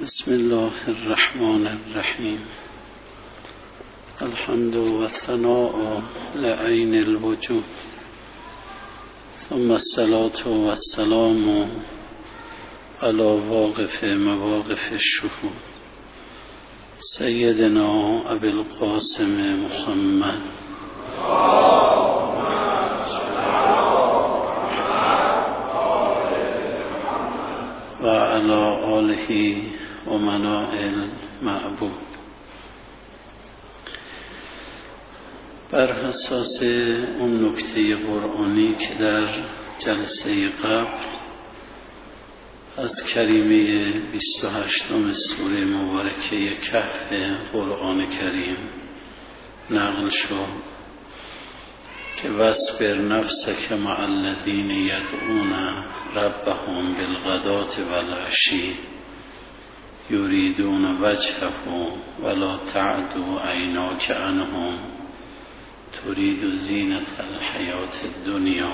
بسم الله الرحمن الرحیم. الحمد و ثناء لعین الوجود، ثم الصلاة و السلام علی واقف مواقف الشهود سیدنا ابی القاسم محمد و علی آله و منائل معبود. بر اساس اون نکته قرآنی که در جلسه قبل از کریمه 28 سوره مبارکه کهف قرآن کریم نقل شد که واصبر نفسک مع الذین یدعون ربهم بالغداة والعشی یریدون وجهه ولا تعد عیناک عنهم ترید زینة الحیاة الدنیا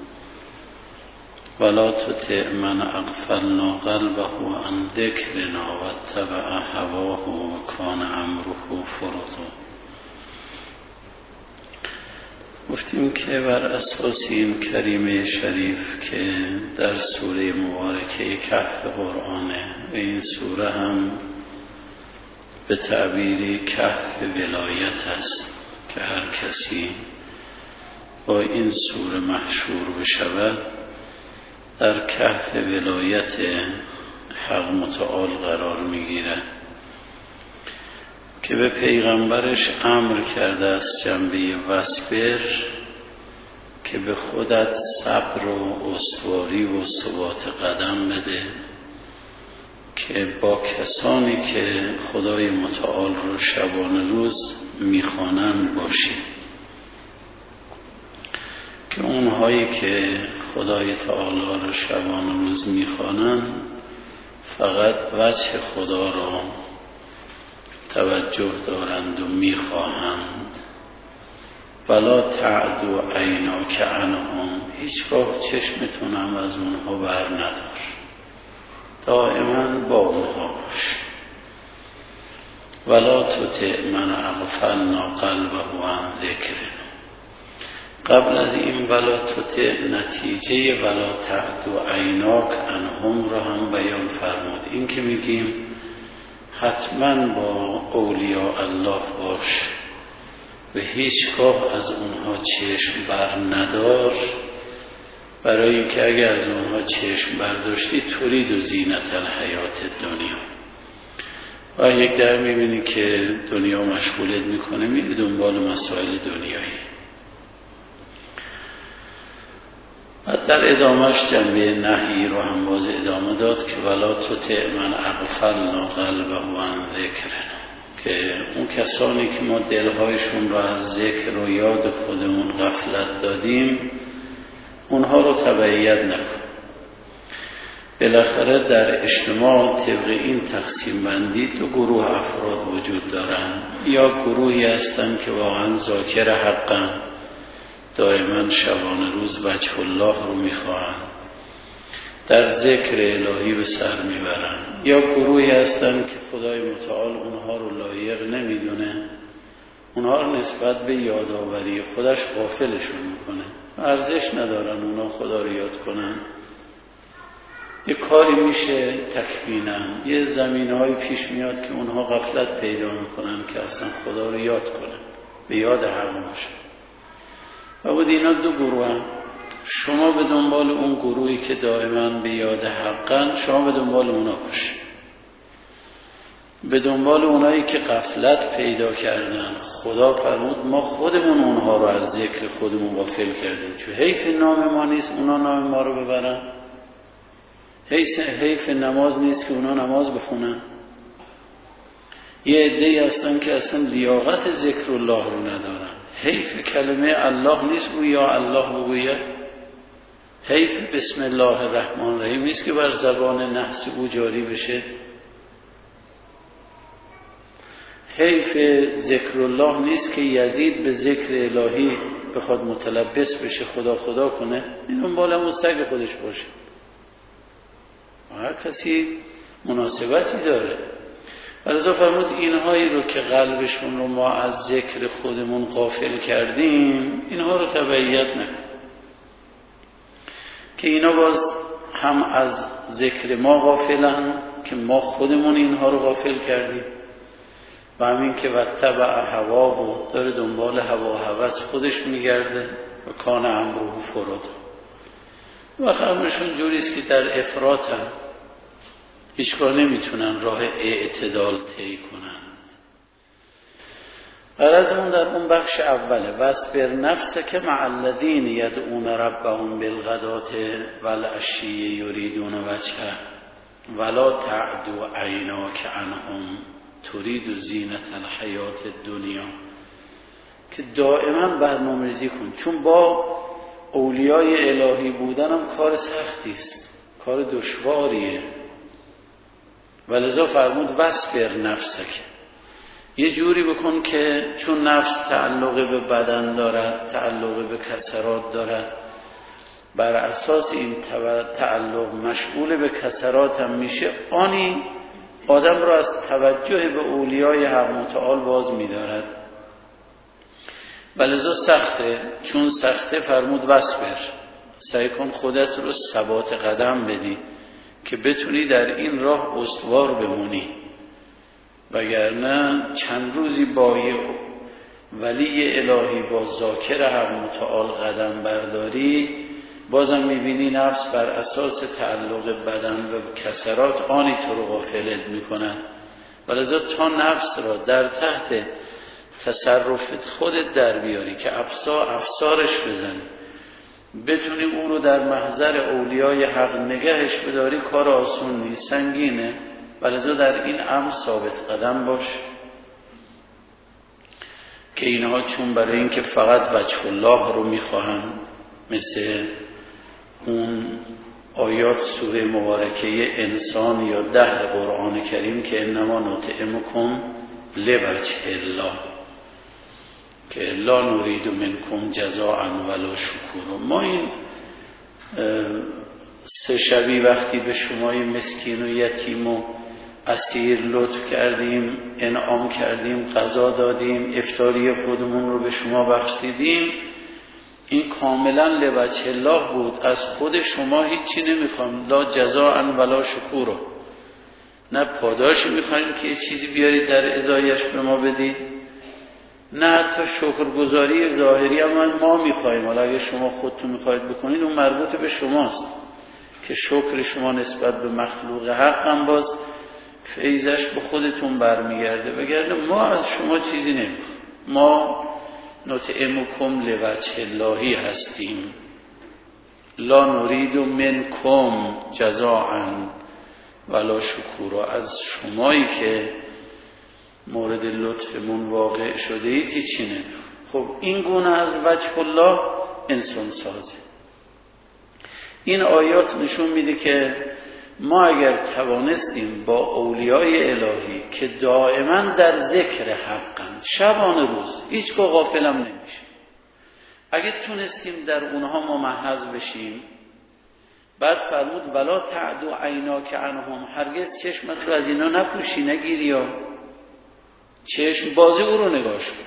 ولا تطع من اغفلنا قلبه عن ذکرنا واتبع هواه وکان امره فرطا. گفتیم که بر اساس این کریمه شریف که در سوره مبارکه کهف قرآنه و این سوره هم به تعبیری کهف ولایت است که هر کسی با این سوره محشور بشود در کهف ولایت حق متعال قرار میگیرد که به پیغمبرش امر کرده است جنبه واصبر که به خودت صبر و استواری و ثبات قدم بده که با کسانی که خدای متعال رو شبانه روز میخوانند باشی، که اونهایی که خدای تعالی رو شبانه روز میخوانند فقط وجه خدا را توجه دارند و میخواهند. ولا تعد عیناک عنهم، هیچگاه چشمتون هم از اونها بر ندار، دائما با اونها باش. ولا تطع من اغفلنا قلبه عن ذکرنا. قبل از این ولا تطع نتیجه ولا تعد عیناک عنهم را هم بیان فرمود. این که میگیم حتما با اولیاء الله باش و هیچگاه از اونها چشم بر ندار، برای اینکه اگر از اونها چشم برداشتی ترید و زینت الحیات دنیا و یک در میبینی که دنیا مشغولت میکنه، میری دنبال مسائل دنیایی. در ادامهش جنبه نهی رو هم باز ادامه داد که ولا تطع من اغفلنا قلبه عن ذکرنا، که اون کسانی که ما دلهایشون رو از ذکر و یاد خودمون غفلت دادیم اونها رو تبعیت نکن. بالاخره در اجتماع طبق این تقسیم بندی دو گروه افراد وجود دارن، یا گروهی هستن که واقعا ذاکر حقن، دائما شبانه روز وجه الله رو میخواهند، در ذکر الهی به سر میبرن، یا گروهی هستن که خدای متعال اونها رو لایق نمیدونه، اونها رو نسبت به یادآوری خودش غافلشون میکنه، ارزش ندارن اونا خدا رو یاد کنن. یه کاری میشه تکوینا، یه زمینه‌های پیش میاد که اونها غفلت پیدا میکنن که اصلا خدا رو یاد کنن، به یاد حق باشن. و بود اینا دو گروه هم. شما به دنبال اون گروهی که دائما به یاد حقن، شما به دنبال اونا باش. به دنبال اونایی که غفلت پیدا کردن، خدا فرمود ما خودمون اونها رو از ذکر خودمون غافل کردیم، چون حیف نام ما نیست اونا نام ما رو ببرن، حیف نماز نیست که اونا نماز بخونن. یه عده‌ای هستن که اصلا لیاقت ذکر الله رو ندارن، حیف کلمه الله نیست رو یا الله بگوید، حیف بسم الله الرحمن الرحیم نیست که بر زبان نحس او جاری بشه، حیف ذکر الله نیست که یزید به ذکر الهی بخواد متلبس بشه، خدا خدا کنه، این دنبال همون سگ خودش باشه. هر کسی مناسبتی داره. ولذا فرمود اینهایی رو که قلبشون رو ما از ذکر خودمون غافل کردیم، اینها رو تبعیت نکن، که اینا باز هم از ذکر ما غافلن که ما خودمون اینها رو غافل کردیم، و همین که وتبع هواه داره دنبال هوا و هوس خودش میگرده و کان امره فرط. و خبرشون جوریست که در افراط هم هیچگاه نمیتونن راه اعتدال طی کنن. غرضمون در اون بخش اوله، واصبر نفسک مع الذین یدعون ربهم بالغداة والعشی یریدون وجهه ولا تعد عیناک عنهم ترید زینة الحیات الدنیا، که دائما برنامه‌ریزی کن، چون با اولیای الهی بودن هم کار سختی است، کار دشواریه. ولذا فرمود واصبر نفسک، یه جوری بکن که چون نفس تعلق به بدن دارد، تعلق به کسرات دارد، بر اساس این تعلق مشغول به کسرات هم میشه، آنی آدم را از توجه به اولیای حق متعال باز می‌دارد. ولذا سخته، چون سخته فرمود واصبر، سعی کن خودت رو ثبات قدم بدی که بتونی در این راه استوار بمونی، وگرنه چند روزی با ولی الهی با ذاکر حق متعال قدم برداری، بازم میبینی نفس بر اساس تعلق بدن و کسرات آنی تو رو غافلت میکنن. ولذا تا نفس را در تحت تصرفت خودت در بیاری که افسارش بزنی، بتونی اون رو در محضر اولیای حق نگهش بداری، کار آسون نیست، سنگینه. ولذا در این امر ثابت قدم باش که اینها چون برای اینکه فقط وجه الله رو میخواهن، مثل اون آیات سوره مبارکه انسان یا دهر قرآن کریم که انما نطعمکم لوجه الله که لا نرید منکم جزاء ولا شکور. ما این 3 شبی وقتی به شمای مسکین و یتیم و اسیر لطف کردیم، انعام کردیم، غذا دادیم، افطاری خودمون رو به شما بخشیدیم، این کاملا لوجه الله بود، از خود شما هیچی نمیخوام، لا جزاء ولا شکور، نه پاداشی میخوایم که چیزی بیارید در ازایش به ما بدید، نه حتی شکرگزاری ظاهری هم ما میخوایم. حالا اگه شما خودتون میخواید بکنید اون مربوط به شماست که شکر شما نسبت به مخلوق حق هم باز فیضش به خودتون برمیگرده، وگرنه ما از شما چیزی نمیخوایم. ما نطعمکم لوجه اللهی هستیم، لا نرید منکم جزاء ولا شکورا، از شمایی که مورد لطفمون واقع شده اید هیچی نمیخوایم. خب این گونه از وجه الله انسان سازه. این آیات نشون میده که ما اگر توانستیم با اولیای الهی که دائما در ذکر حقن، شبان روز هیچگاه غافلم نمیشه، اگه تونستیم در اونها ممحض بشیم، بعد فرمود ولا تعد عیناک عنهم، هرگز چشمت رو از اینا نپوشی، نگیری، یا چشم بازی او رو نگاش کن،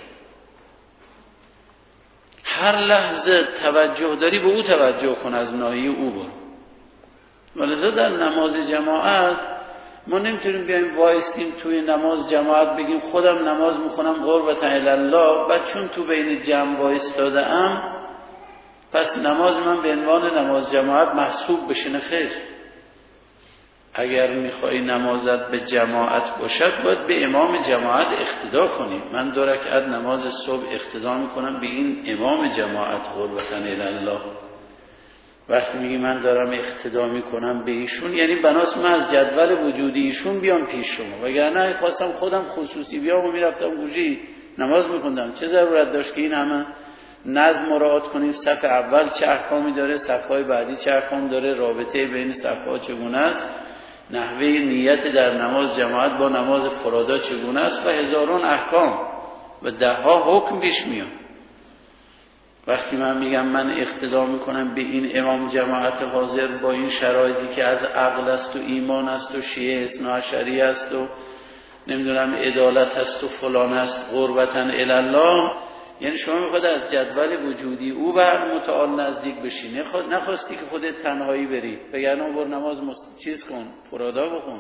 هر لحظه توجه داری به او توجه کن، از ناحیه او برو. ولذا در نماز جماعت ما نمیتونیم بیایم وایستیم توی نماز جماعت بگیم خودم نماز میخونم قربتا الی الله، بعد چون تو بین جمع وایستاده ام پس نماز من به عنوان نماز جماعت محسوب بشه. نه خیر، اگر میخوای نمازت به جماعت باشد باید به امام جماعت اقتدا کنی. من 2 رکعت نماز صبح اقتدا میکنم به این امام جماعت قربتا الی الله. وقتی میگی من دارم اقتدا میکنم به ایشون، یعنی بناس من از جدول وجودی ایشون بیام پیش شما، وگرنه خواستم خودم خصوصی بیام و میرفتم گوشی نماز میخوندم، چه ضرورت داشت که این همه نظم مراعات کنیم؟ صف اول چه احکامی داره، صفهای بعدی چه احکام داره، رابطه بین صفها چگونه است، نحوه نیت در نماز جماعت با نماز فرادا چگونه است و هزاران احکام و 10 ها حکم پیش میاد. وقتی من میگم من اقتدا میکنم به این امام جماعت حاضر با این شرایطی که از عقل است و ایمان است و شیعه اثناعشری است و نمیدونم عدالت است و فلان است قربتاً الله، یعنی شما میخواد از جدول وجودی او به متعال نزدیک بشی، نخواستی که خودت تنهایی بری بگرنه بر نماز چیز کن، فرادا بخون.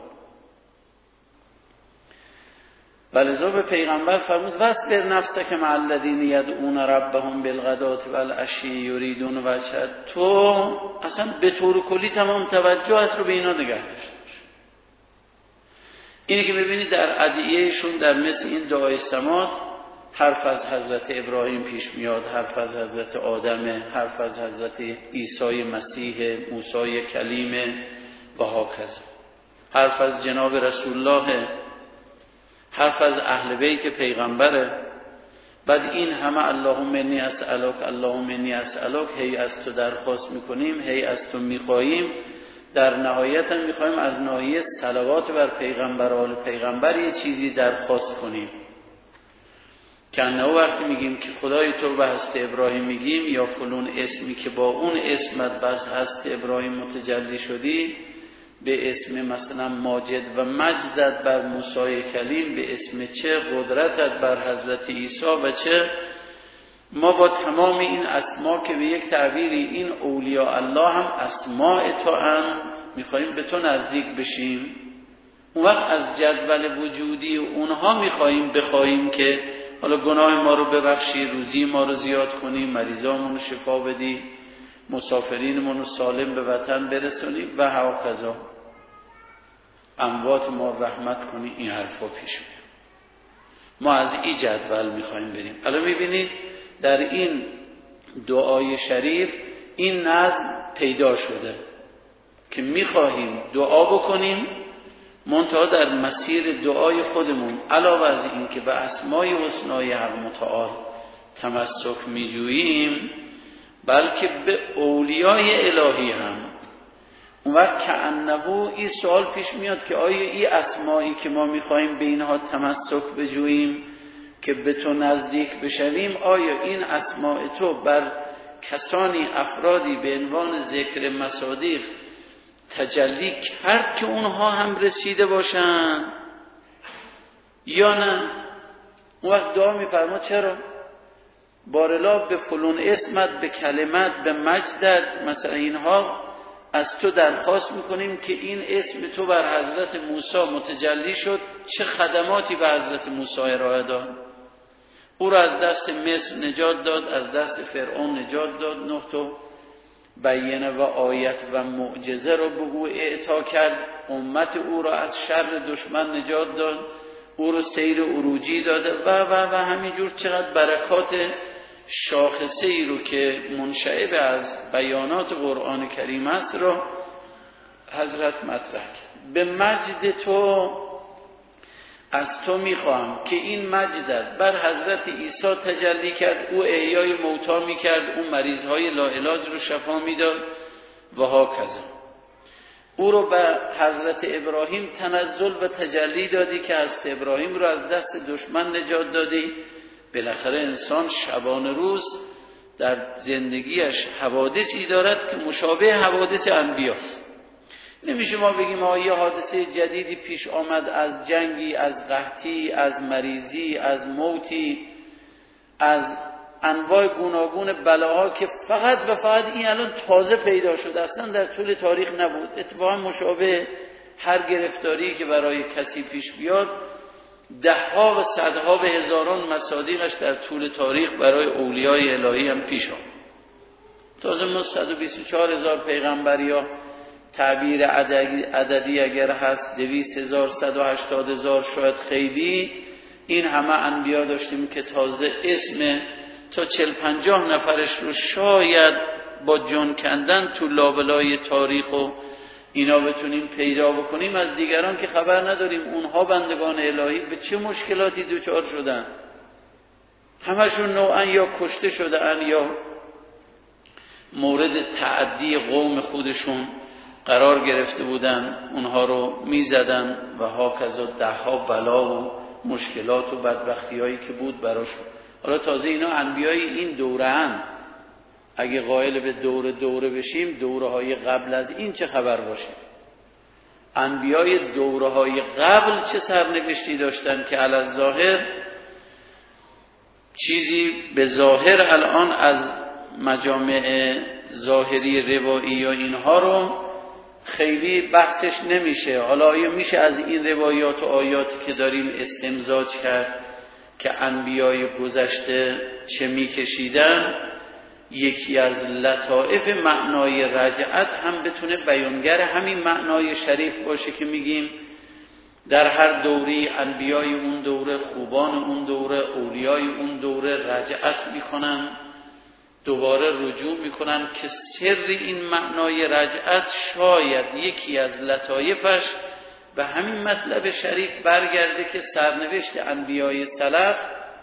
ولذا به پیغمبر فرمود واصبر نفسک مع الذین یدعون ربهم بالغداة والعشی یریدون وجهه. تو اصلا به طور کلی تمام توجهت رو به اینا نگه داشته باش. اینی که ببینید در ادعیهشون در مثل این دعای سماط حرف از حضرت ابراهیم پیش میاد، حرف از حضرت آدم، حرف از حضرت عیسی مسیح، موسی کلیم و هاکذا، حرف از جناب رسول الله، حرف از اهل بیت پیغمبره. بعد این همه اللهم انی اسألک اللهم انی اسألک، هی از تو درخواست میکنیم، هی از تو میخواهیم، در نهایت هم میخواهیم از ناحیه صلوات بر پیغمبر و آل پیغمبر یه چیزی درخواست کنیم. که انه وقتی میگیم که خدای تو به هست ابراهیم میگیم یا فلون اسمی که با اون اسمت به هست ابراهیم متجلی شدی، به اسم مثلا ماجد و مجدت بر موسی کلیم، به اسم چه قدرتت بر حضرت عیسی و چه، ما با تمام این اسما که به یک تعبیری این اولیاء الله هم اسماء تو هم میخواییم به تو نزدیک بشیم. اون وقت از جدول وجودی اونها میخواییم بخواهیم که حالا گناه ما رو ببخشی، روزی ما رو زیاد کنی، مریضامون رو شفا بدی، مسافرینمون رو سالم به وطن برسونی و هکذا، اموات ما رحمت کنی. این حرفا پیش میاد. ما از این جدول میخوایم بریم. الان میبینید در این دعای شریف این نظم پیدا شده که میخواهیم دعا بکنیم، منتها در مسیر دعای خودمون علاوه از این که به اسمای حسنای حق متعال تمسک میجوییم، بلکه به اولیای الهی هم. اون وقت کأنه این سوال پیش میاد که آیا این اسمایی که ما میخواییم به اینها تمسک بجوییم که به تو نزدیک بشویم، آیا این اسماء تو بر کسانی افرادی به عنوان ذکر مصادیق تجلی کرد که اونها هم رسیده باشن یا نه؟ اون وقت دعا میفرما چرا؟ بارلا به فلون اسمت، به کلمت، به مجدت، مثلا اینها از تو درخواست میکنیم که این اسم تو بر حضرت موسی متجلی شد، چه خدماتی به حضرت موسی ارائه داد، او را از دست مصر نجات داد، از دست فرعون نجات داد، 9 تا بیانه و آیت و معجزه را به او اعطا کرد، امت او را از شر دشمن نجات داد، او را سیر عروجی داده و همینجور چقدر برکات شاخصه ای رو که منشعب از بیانات قرآن کریم است را حضرت مطرح کرد. به مجد تو از تو میخواهم که این مجدت بر حضرت عیسی تجلی کرد، او احیای موتا میکرد، او مریضهای لاعلاج رو شفا میداد و هاکذا. او رو به حضرت ابراهیم تنزل و تجلی دادی که حضرت ابراهیم رو از دست دشمن نجات دادی. بالاخره انسان شبانه روز در زندگیش حوادثی دارد که مشابه حوادث انبیاست. نمیشه ما بگیم یه حادثه جدیدی پیش آمد از جنگی، از قحطی، از مریضی، از موتی، از انواع گوناگون بلاها که فقط و فقط این الان تازه پیدا شده، اصلا در طول تاریخ نبود. اتفاقا مشابه هر گرفتاری که برای کسی پیش بیاد، دهها و صدها و هزاران مصادیقش در طول تاریخ برای اولیای الهی هم پیش آمد. تازه ما 124,000 پیغمبری ها، تعبیر عددی اگر هست 200,000 180,000 شاید خیلی، این همه انبیا داشتیم که تازه اسم تا 40-50 نفرش رو شاید با جان کندن تو لابلای تاریخ و اینا بتونیم پیدا بکنیم. از دیگران که خبر نداریم اونها بندگان الهی به چه مشکلاتی دوچار شدن. همشون نوعا یا کشته شدن یا مورد تعدی قوم خودشون قرار گرفته بودن، اونها رو میزدن و هاکذا دهها بلا و مشکلات و بدبختی هایی که بود براشون. حالا تازه اینا انبیای این دوره هن، اگه قائل به دوره بشیم، دوره‌های قبل از این چه خبر باشه؟ انبیای دوره‌های قبل چه سرنوشتی داشتن که علی الظاهر چیزی به ظاهر الان از مجامع ظاهری روایی یا اینها رو خیلی بحثش نمیشه. حالا آیا میشه از این روایات و آیاتی که داریم استمزاج کرد که انبیای گذشته چه میکشیدن؟ یکی از لطائف معنای رجعت هم بتونه بیانگر همین معنای شریف باشه که میگیم در هر دوری انبیای اون دوره، خوبان اون دوره، اولیای اون دوره رجعت میکنن، دوباره رجوع میکنن که سر این معنای رجعت شاید یکی از لطایفش به همین مطلب شریف برگرده که سرنوشت انبیای سلف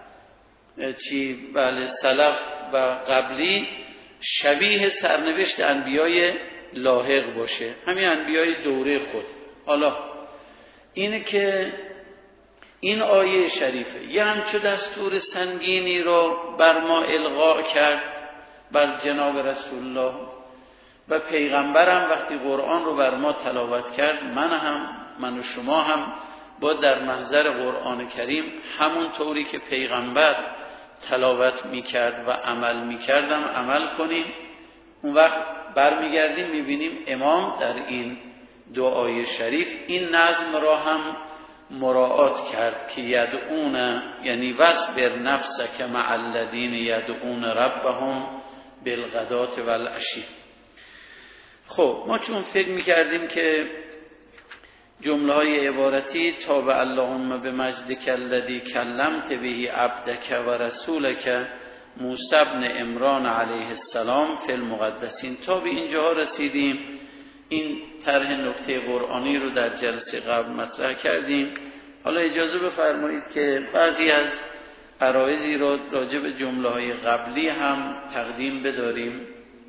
سلف و قبلی شبیه سرنوشت انبیای لاحق باشه، همین انبیای دوره خود. حالا اینه که این آیه شریفه یه همچو دستور سنگینی رو بر ما القا کرد، بر جناب رسول الله و پیغمبرم وقتی قرآن رو بر ما تلاوت کرد، من و شما هم با در محضر قرآن کریم همون طوری که پیغمبر تلاوت میکرد و عمل میکردم عمل کنیم. اون وقت برمیگردیم میبینیم امام در این دعای شریف این نظم را هم مراعات کرد که یدعون، یعنی واصبر نفسک مع الذین یدعون ربهم بالغداة والعشی. خب ما چون فکر میکردیم که جمله های عبارتی تاب اللهم بمجدک الذی کلمت به عبدک و رسولک موسی بن عمران علیه السلام فی المقدسین، تا به اینجاها رسیدیم. این طرح نکته قرآنی رو در جلسه قبل مطرح کردیم. حالا اجازه بفرمایید که بعضی از عرایضی رو راجع به جمله های قبلی هم تقدیم بداریم.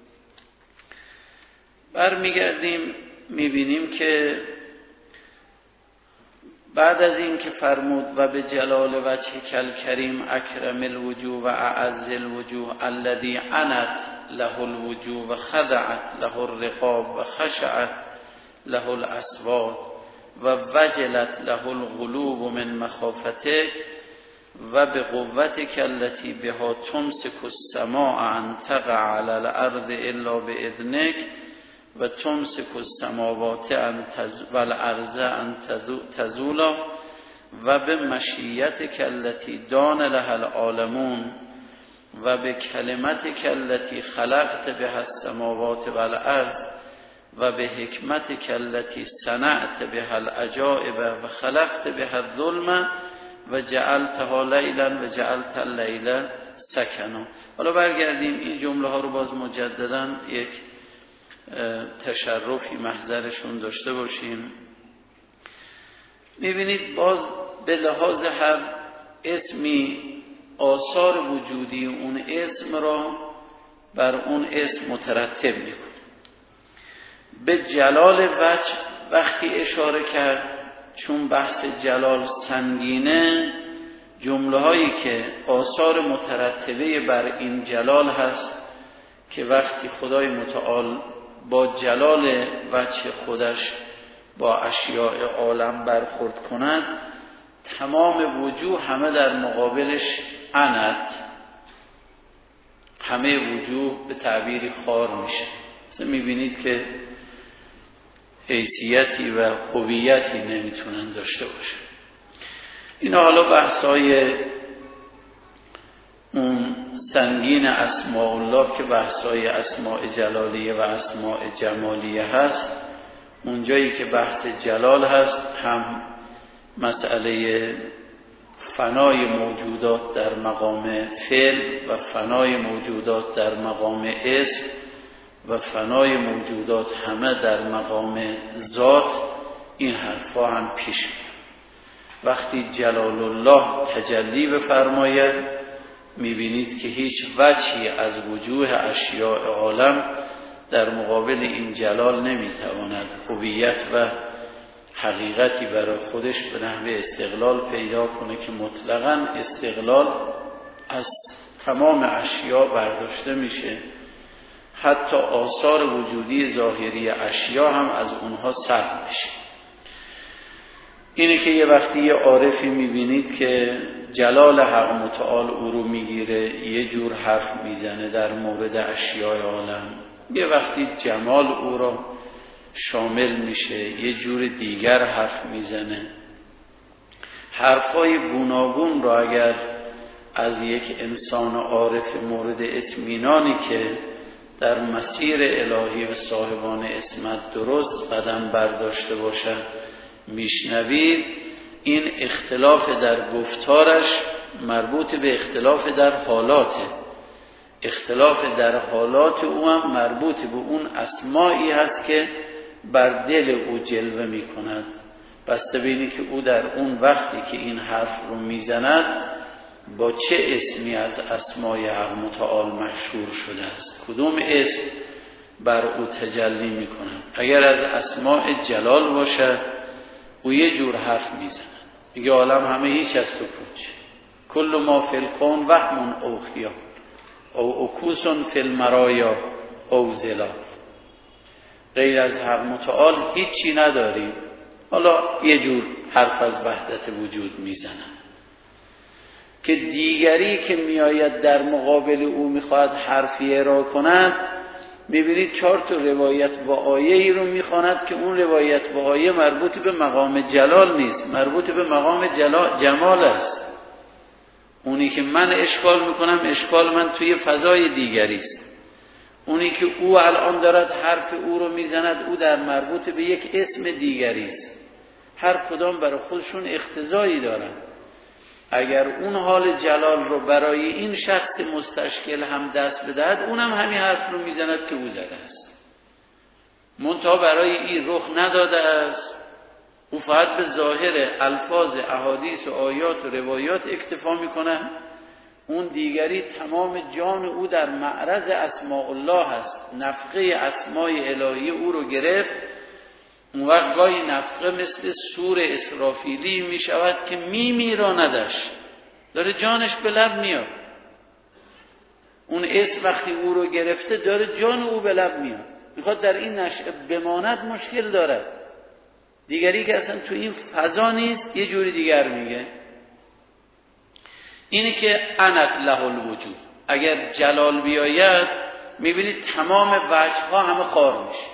برمیگردیم میبینیم که بعد از این که فرمود و به جلال وجهک الکریم اکرم الوجوه و اعز الوجوه الذی عنت له الوجوه و خضعت له الرقاب و خشعت له الاصوات و وجلت له القلوب من مخافتک و به قوتک التي بها تمسك السماء ان تقع على الارض الا باذنک و تمسك السماوات والارض ان تزولا و به مشیتک التي دان لها العالمون و به کلمتک التي خلقت بها السماوات والارض و به حکمتک التي صنعت بها العجائب و خلقت بها الظلم و جعلتها لیلا و جعلت اللیل سکنا. حالا برگردیم این جمله ها رو باز مجددا یک تشرفی محضرشون داشته باشیم. میبینید باز به لحاظ هر اسمی آثار وجودی اون اسم را بر اون اسم مترتب میکنه. به جلال وجه وقتی اشاره کرد، چون بحث جلال سنگینه، جمله هایی که آثار مترتبه بر این جلال هست که وقتی خدای متعال با جلال وجه خودش با اشیاء عالم برخورد کند، تمام وجوه همه در مقابلش عنت، همه وجوه به تعبیری خار میشه. مثلا میبینید که حیثیتی و هویتی نمیتونن داشته باشه. اینا حالا بحثای اون سنگین اسماء الله که بحثای اسماء جلالیه و اسماء جمالیه هست، اونجایی که بحث جلال هست هم مسئله فنای موجودات در مقام فعل و فنای موجودات در مقام اسم و فنای موجودات همه در مقام ذات، این حرفا هم پیش میاد. وقتی جلال الله تجلی بفرماید میبینید که هیچ وجهی از وجوه اشیاء عالم در مقابل این جلال نمیتواند هویت و حقیقتی برای خودش به نحو استقلال پیدا کنه که مطلقاً استقلال از تمام اشیاء برداشته میشه حتی آثار وجودی ظاهری اشیا هم از اونها سلب میشه. اینه که یه وقتی یه عارفی میبینید که جلال حق متعال او رو میگیره، یه جور حرف میزنه در مورد اشیاء عالم، یه وقتی جمال او رو شامل میشه یه جور دیگر حرف میزنه. حرفای گوناگون را اگر از یک انسان عارف مورد اطمینانی که در مسیر الهی و صاحبان عصمت درست قدم برداشته باشد میشنوید، این اختلاف در گفتارش مربوط به اختلاف در حالاته. اختلاف در حالات او هم مربوط به اون اسمایی هست که بر دل او جلوه می کند، بسته بینی که او در اون وقتی که این حرف رو میزند با چه اسمی از اسمای حق متعال مشهور شده است، کدوم اسم بر او تجلی می کند. اگر از اسماء جلال باشه او یه جور حرف میزند، میگه عالم همه هیچ است و پوچ، کل ما فی الکون وهم او خیال او اکوس فی المرایا او زلال. غیر از حق متعال هیچی نداریم. حالا یه جور حرف از وحدت وجود میزنن که دیگری که میآید در مقابل او میخواهد حرفی ارائه کند، میبینید 4 روایت با آیه ای رو میخواند که اون روایت با آیه مربوط به مقام جلال نیست، مربوط به مقام جمال است. اونی که من اشکال میکنم، اشکال من توی فضای دیگری است. اونی که او الان دارد حرف او رو میزند، او در مربوط به یک اسم دیگری است. هر کدام برای خودشون اقتضایی دارن. اگر اون حال جلال رو برای این شخص مستشکل هم دست بدهد، اونم همین حرف رو میزند که او زده است. منتها برای این رخ نداده است. او فقط به ظاهر الفاظ احادیث و آیات و روایات اکتفا میکنه. اون دیگری تمام جان او در معرض اسماء الله هست. نفقه اسمای الهی او رو گرفت. اون وقت گاهی نفقه مثل سور اسرافیلی می شود که میراندش، داره جانش به لب میاد. اون اسم وقتی او رو گرفته داره جان او به لب میاد، میخواد در این نشأه بماند، مشکل دارد. دیگری که اصلا تو این فضا نیست یه جوری دیگر میگه. اینه که انت له الوجود. اگر جلال بیاید میبینید تمام وجه‌ها همه خار میشه،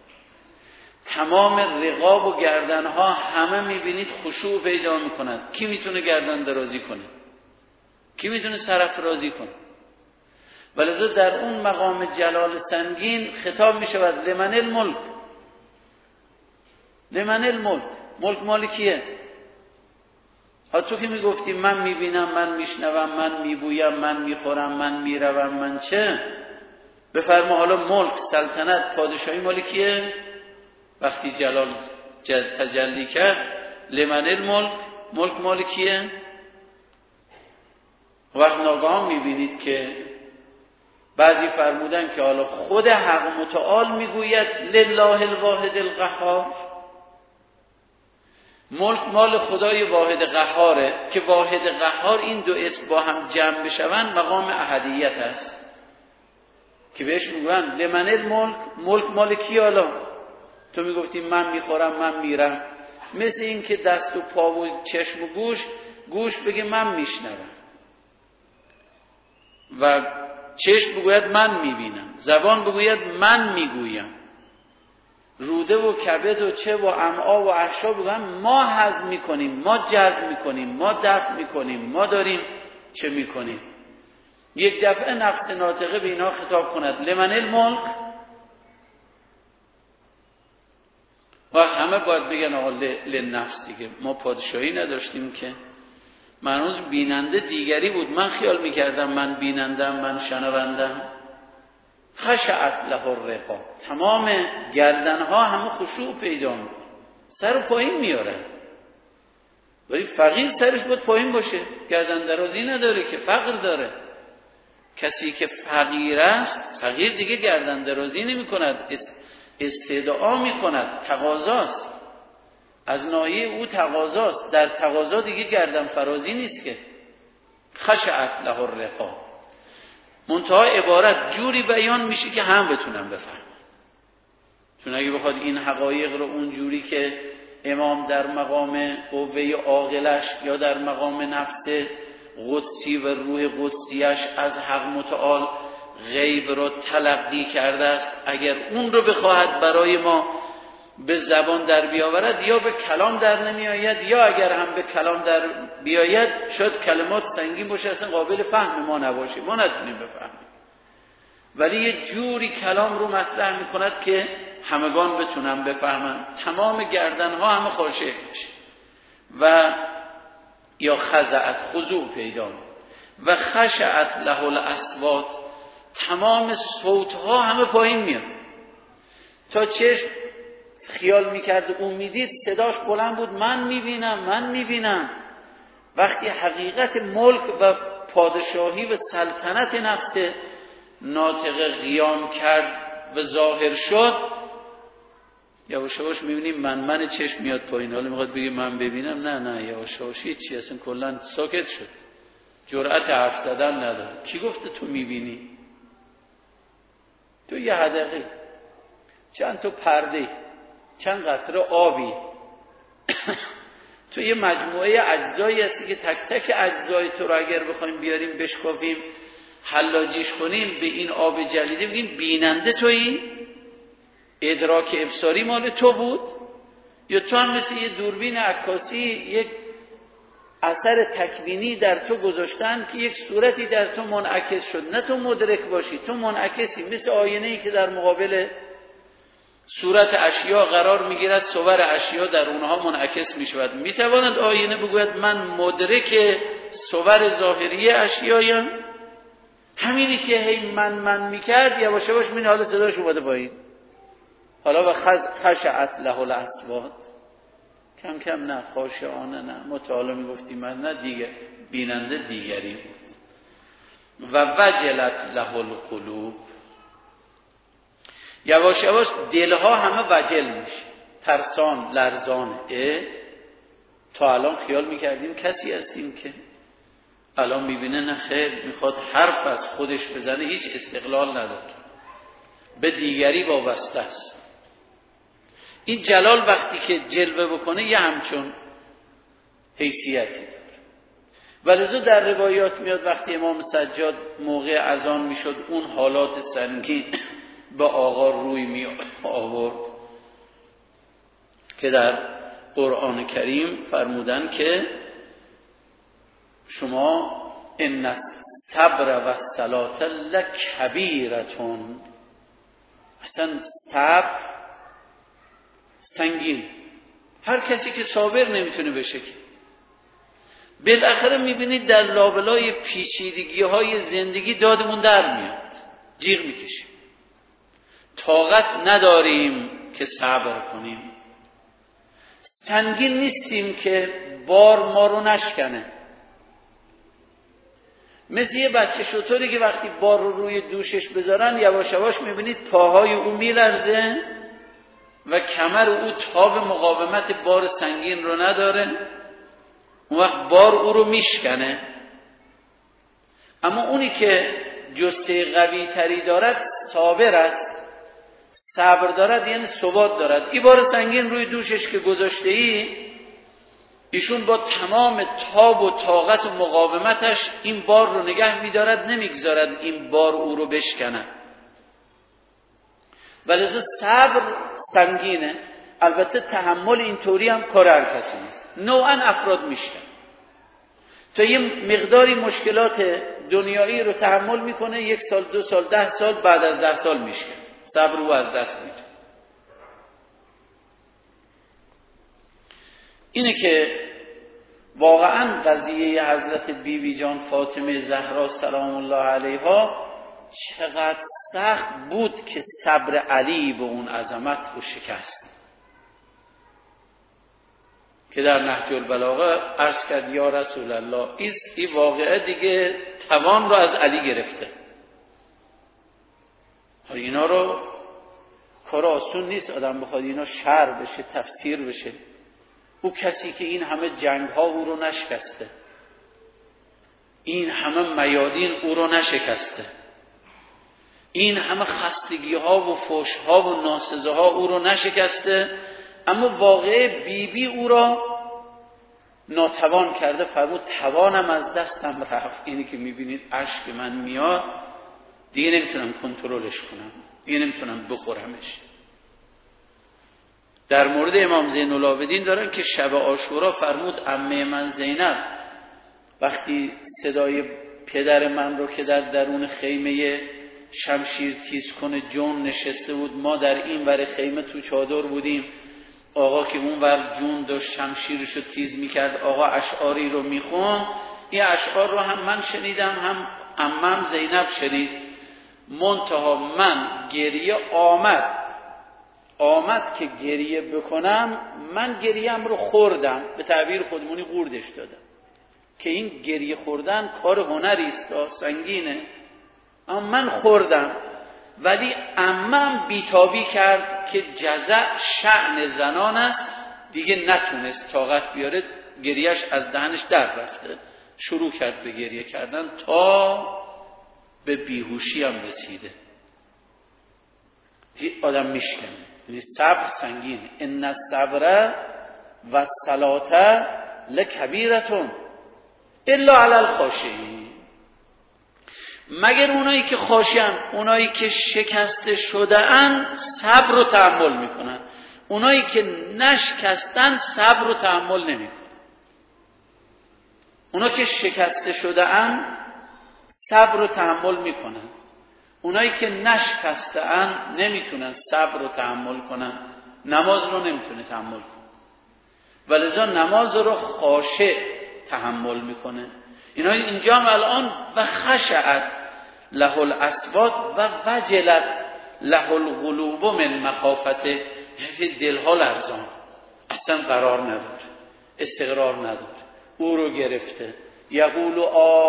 تمام رقاب و گردنها همه میبینید خشوع پیدا میکنند. کی میتونه گردن درازی کنه؟ کی میتونه سرافرازی کنه؟ ولذا در اون مقام جلال سنگین خطاب میشود لمن الملک. لمن الملک. ملک مال کیه؟ ها تو که میگفتی من میبینم، من میشنوم، من میبویم، من میخورم، من میروم، من چه؟ بفرما حالا ملک، سلطنت، پادشاهی مال کیه؟ وقتی جلال تجلی کرد لمن الملک، ملک مال کیه؟ وقت ناگهان میبینید که بعضی فرمودن که حالا خود حق متعال میگوید لله الواحد القهار، ملک مال خدای واحد قهاره، که واحد قهار این دو اسم با هم جمع بشوند مقام احدیت است که بهش میگن لمن الملک. ملک مال کی؟ حالا تو میگفتی من میخورم، من میرم، مثل این که دست و پا و چشم و گوش بگه من میشنوم و چشم بگوید من میبینم، زبان بگوید من میگویم، روده و کبد و چه و امعا و احشا بگوید ما هضم میکنیم، ما جذب میکنیم، ما دفع میکنیم، ما داریم چه میکنیم. یک دفعه نفس ناطقه به اینا خطاب کند لمن الملک. و همه باید بگن آقا لنفس دیگه، ما پادشاهی نداشتیم که. منوز بیننده دیگری بود، من خیال میکردم من بینندم، من شنوندم. خشعت له الرقاب. تمام گردنها همه خشوع پیدا میکنه، سر و پایین میارن. ولی فقیر سرش باید پایین باشه، گردن درازی نداره که، فقر داره. کسی که فقیر است، فقیر دیگه گردن درازی نمی کند، استدعا می کند، تقاضاست، از ناحیه او تقاضاست، در تقاضا دیگه گردن فرازی نیست که. خشعت له الرقاب. منتها عبارت جوری بیان میشه که هم بتونن بفهمن. چون اگه بخواد این حقایق رو اون جوری که امام در مقام قوه عاقلش یا در مقام نفس قدسی و روح قدسیش از حق متعال غیب رو تلقی کرده است، اگر اون رو بخواهد برای ما به زبان در بیاورد یا به کلام در نمی آید، یا اگر هم به کلام در بیاید شاید کلمات سنگین باشه اصلا قابل فهم ما نباشه، ما نتونیم بفهمیم، ولی یه جوری کلام رو مطرح میکند که همگان بتونن بفهمن، تمام گردنها همه خاشع میشه و یا خضعت خضوع پیدا و خشعت له الاصوات، تمام صوتها همه پایین میاد. تا چشم خیال میکرد اون میدید صداش بلند بود، من میبینم. وقتی حقیقت ملک و پادشاهی و سلطنت نفس ناطق قیام کرد و ظاهر شد، یواش یواش میبینیم من چشم میاد پایین. حالا میخواد بگه من ببینم، نه یواش یواش هیچی، اصلا کلا ساکت شد، جرأت حرف زدن نداره. کی گفته تو میبینی؟ تو یه حدقه، چند تا پرده، چند قطره آبی تو یه مجموعه اجزایی هستی که تک تک اجزای تو رو اگر بخوایم بیاریم بشکافیم حلاجیش کنیم به این آب جلیده بگیم بیننده تویی؟ ادراک ابصاری مال تو بود؟ یا تو هم مثل یه دوربین عکاسی یک اثر تکوینی در تو گذاشتن که یک صورتی در تو منعکس شد، نه تو مدرک باشی، تو منعکسی، مثل آینه‌ای که در مقابل صورت اشیا قرار میگیرد، صور اشیا در اونها منعکس میشود. میتواند آینه بگوید من مدرک صور ظاهری اشیایم؟ همینی که هی من میکرد یواش یواش من حالا صداش اومده پایین. حالا و خشعت له الاصوات، کم کم نه، خاشعانه نه، متعالی میگفتی من نه، دیگه بیننده دیگری بود. و وجلت له القلوب، یواش یواش دلها همه وجل میشه، ترسان، لرزان. تا الان خیال میکردیم کسی هستیم که الان میبینه نه خیر، میخواد حرف از خودش بزنه، هیچ استقلال نداره، به دیگری وابسته است. این جلال وقتی که جلوه بکنه یه همچون حیثیتی داره. ولذا در روایات میاد وقتی امام سجاد موقع اذان میشد اون حالات سنگین به آقا روی می آورد که در قرآن کریم فرمودن که شما ان الصبر و الصلاة لکبیرتون، اصلا صبر سنگین، هر کسی که صابر نمیتونه بشه که. بالاخره میبینید در لابلای پیچیدگی های زندگی دادمون در میاد، جیغ میکشیم، طاقت نداریم که صبر کنیم، سنگین نیستیم که بار ما رو نشکنه. مثل یه بچه شطوری که وقتی بار رو روی دوشش بذارن یواش یواش میبینید پاهای او میلرزه و کمر او تاب مقاومت بار سنگین رو نداره، اون وقت بار او رو میشکنه. اما اونی که جسته قوی تری دارد صابر است، صبر دارد، یعنی ثبات دارد. این بار سنگین روی دوشش که گذاشته ای، ایشون با تمام تاب و طاقت و مقاومتش این بار رو نگه می‌دارد، نمیگذارد این بار او رو بشکنه. ولذا صبر سنگینه. البته تحمل اینطوری هم کار هر کسی نیست، نوعا افراد میشکن، تا یه مقداری مشکلات دنیایی رو تحمل میکنه، 1 سال 2 سال 10 سال، بعد از 10 سال میشکن، صبر رو از دست میده. اینه که واقعا قضیه حضرت بیبی جان فاطمه زهرا سلام الله علیها چقدر سخت بود که صبر علی به اون عظمت رو شکست، که در نهج البلاغه عرض کرد یا رسول الله این واقعه دیگه توان رو از علی گرفته. اینا رو کار آسون نیست آدم بخواد اینا شرح بشه، تفسیر بشه. او کسی که این همه جنگ ها او رو نشکسته، این همه میادین او رو نشکسته، این همه خستگی ها و فحش ها و ناسزه ها او رو نشکسته، اما واقعه بیبی او را ناتوان کرده. فرمود توانم از دستم رفت. اینی که میبینید اشک من میاد، دیگه نمیتونم کنترلش کنم، دیگه نمیتونم بخورمش. در مورد امام زین العابدین دارن که شب عاشورا فرمود عمه من زینب وقتی صدای پدر من رو که در درون خیمه شمشیر تیز کنه جون نشسته بود، ما در این ور خیمه تو چادر بودیم، آقا که اون ور جون داشت شمشیرش رو تیز میکرد، آقا اشعاری رو میخوند، این اشعار رو هم من شنیدم هم عمم زینب شنید. منتها من گریه آمد که گریه بکنم، من گریم رو خوردم، به تعبیر خودمونی قوردش دادم که این گریه خوردن کار هنری است، سنگینه، اما من خوردم. ولی عمم بیتابی کرد که جزع شأن زنان است، دیگه نتونست طاقت بیاره، گریهش از دهنش در رفته، شروع کرد به گریه کردن تا به بیهوشی هم رسیده. آدم میشکنه، یعنی صبر سنگینه. ان الصبر و الصلاة لکبیرة الا علی الخاشعین. مگر اونایی که خاشعن، اونایی که شکسته شده ان صبر رو تحمل میکنن، اونایی که نشکستن صبر رو تحمل نمیکنن. اونایی که شکسته شده ان صبر رو تحمل میکنن، اونایی که نشکسته ان نمیتونن صبر رو تحمل کنن، نماز رو نمیتونه تحمل کنه، ولذا نماز رو خاشع تحمل میکنه. اینا اینجا هم الان و خشعت له الاصوات و وجلت له القلوب من مخافته، یعنی دلها لرزان، اصلا قرار نداره، استقرار نداره، او رو گرفته. یقول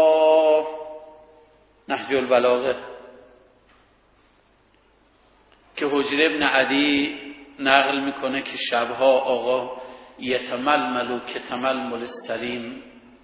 نهج البلاغه که حجر ابن عدی نقل میکنه که شبها آقا یتململو که تململ سلیم،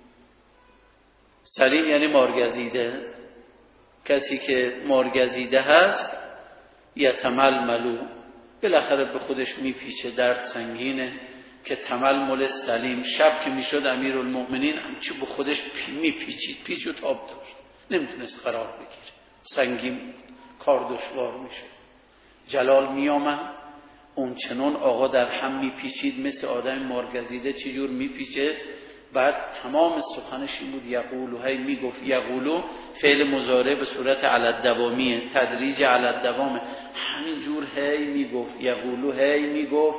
سلیم یعنی مارگزیده، کسی که مارگزیده هست یتململو بالاخره به خودش میپیچه، درد سنگینه، که تململ سلیم، شب که میشد امیرالمؤمنین همچی به خودش میپیچید، پیچ و تاب داشت، نمیتونست قرار بگیره، سنگین کار دشوار میشد. جلال میامد اون چنان آقا در هم میپیچید مثل آدم مارگزیده چجور میپیچه. بعد تمام سخنش این بود یقولو، هی میگفت، یقولو فعل مضارع به صورت علی الدوامیه، تدریج علی الدوامه، همینجور هی میگفت، یقولو هی میگفت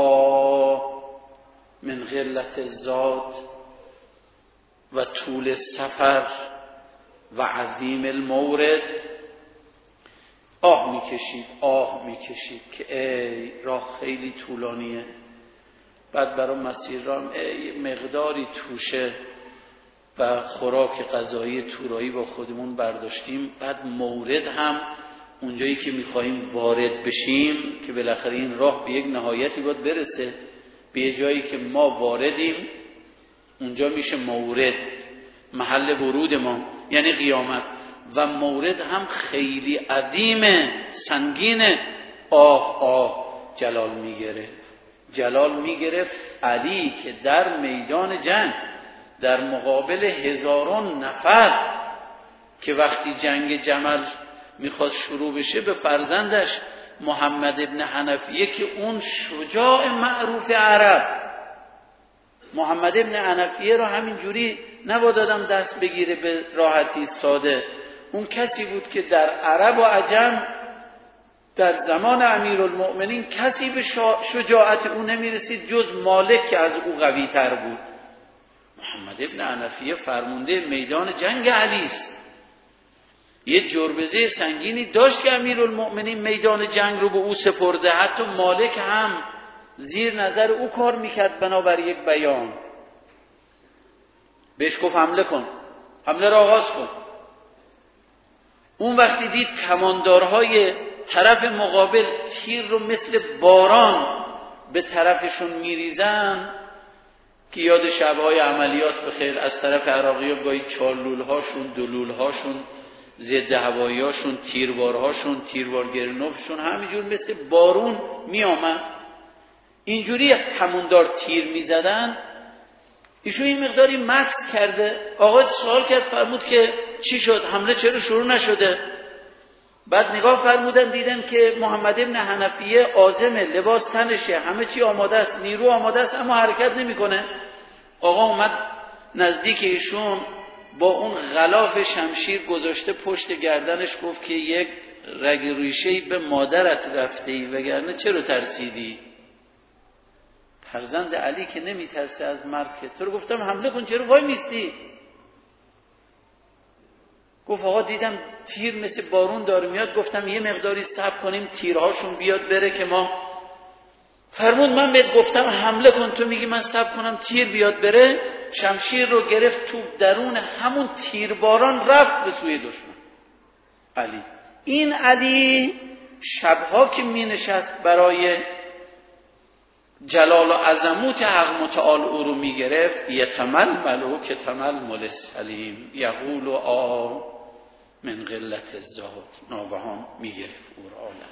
من غلت الزاد و طول سفر و عظیم المورد، آه میکشید که ای راه خیلی طولانیه، بعد برای مسیر راه مقداری توشه و خوراک غذایی تورایی با خودمون برداشتیم، بعد مورد هم اونجایی که میخواییم وارد بشیم که بالاخره این راه به یک نهایتی باید برسه، به یه جایی که ما واردیم اونجا میشه مورد، محل ورود ما یعنی قیامت. و مورد هم خیلی عظیمه، سنگینه. جلال میگرفت علی که در میدان جنگ در مقابل هزاران نفر که وقتی جنگ جمل میخواست شروع بشه به فرزندش محمد ابن حنفیه که اون شجاع معروف عرب، محمد ابن حنفیه رو همینجوری نباید دست بگیره به راحتی ساده، اون کسی بود که در عرب و عجم در زمان امیرالمؤمنین کسی به شجاعت او نمیرسید جز مالک که از او قوی تر بود. محمد ابن حنفیه فرمانده میدان جنگ علی است، یه جربزه سنگینی داشت که امیرالمؤمنین میدان جنگ رو به او سپرده، حتی مالک هم زیر نظر او کار میکرد، بنابر یک بیان بهش گفت حمله کن، حمله را آغاز کن. اون وقتی دید کماندارهای طرف مقابل تیر رو مثل باران به طرفشون میریزن، که یاد شبهای عملیات بخیر از طرف عراقی ها گاهی 4 لولهاشون 2 لولهاشون ضد هواییاشون، تیربارهاشون، تیربارگرنوفشون همینجور مثل بارون می آمد. اینجوری کموندار تیر می زدن. ایشون این مقداری مکث کرده. آقا سوال کرد، فرمود که چی شد؟ حمله چرا شروع نشده؟ بعد نگاه فرمودن دیدن که محمد ابن حنفیه عازمه، لباس تنشه، همه چی آماده است، نیرو آماده است، اما حرکت نمیکنه. آقا اومد نزدیک ایشون، با اون غلاف شمشیر گذاشته پشت گردنش، گفت که یک رگ ریشه‌ای به مادرت رفته وگرنه چرا ترسیدی؟ فرزند علی که نمیترسه از مرگ، تو رو گفتم حمله کن، چرا وای میستی؟ گفت آقا دیدم تیر مثل بارون داره میاد، گفتم یه مقداری صبر کنیم تیرهاشون بیاد بره که ما. فرمود من بهت گفتم حمله کن، تو میگی من صبر کنم تیر بیاد بره. شمشیر رو گرفت، تو درون همون تیرباران رفت به سوی دشمن. علی، این علی شبها که می نشست برای جلال و عظمت حق متعال او رو می گرفت، یتململو که تململ السلیم، یقول آ من قلت الزهد، ناگهان می گرفت او را عالم.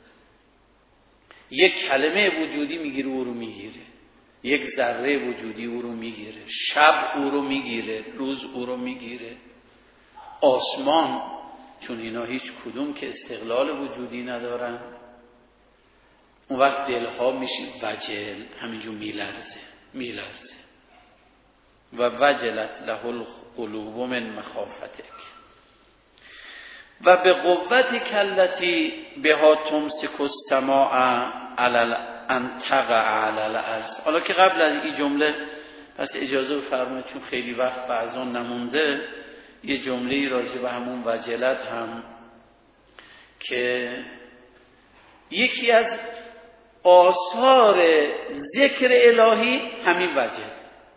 یک کلمه وجودی میگیره او رو میگیره، یک ذره وجودی او رو میگیره، شب او رو میگیره، روز او رو میگیره، آسمان، چون اینا هیچ کدوم که استقلال وجودی ندارن. اون وقت دلها میشه وجل، همینجور میلرزه و وجلت له القلوب من مخافتک و به قوت کلتی بها تمسک السماع علی ان تقع علی الارض. حالا که قبل از این جمله پس اجازه بفرمایید، چون خیلی وقت بعضان نمونده، یه جمله راجع به همون وجلت هم که یکی از آثار ذکر الهی همین وجل،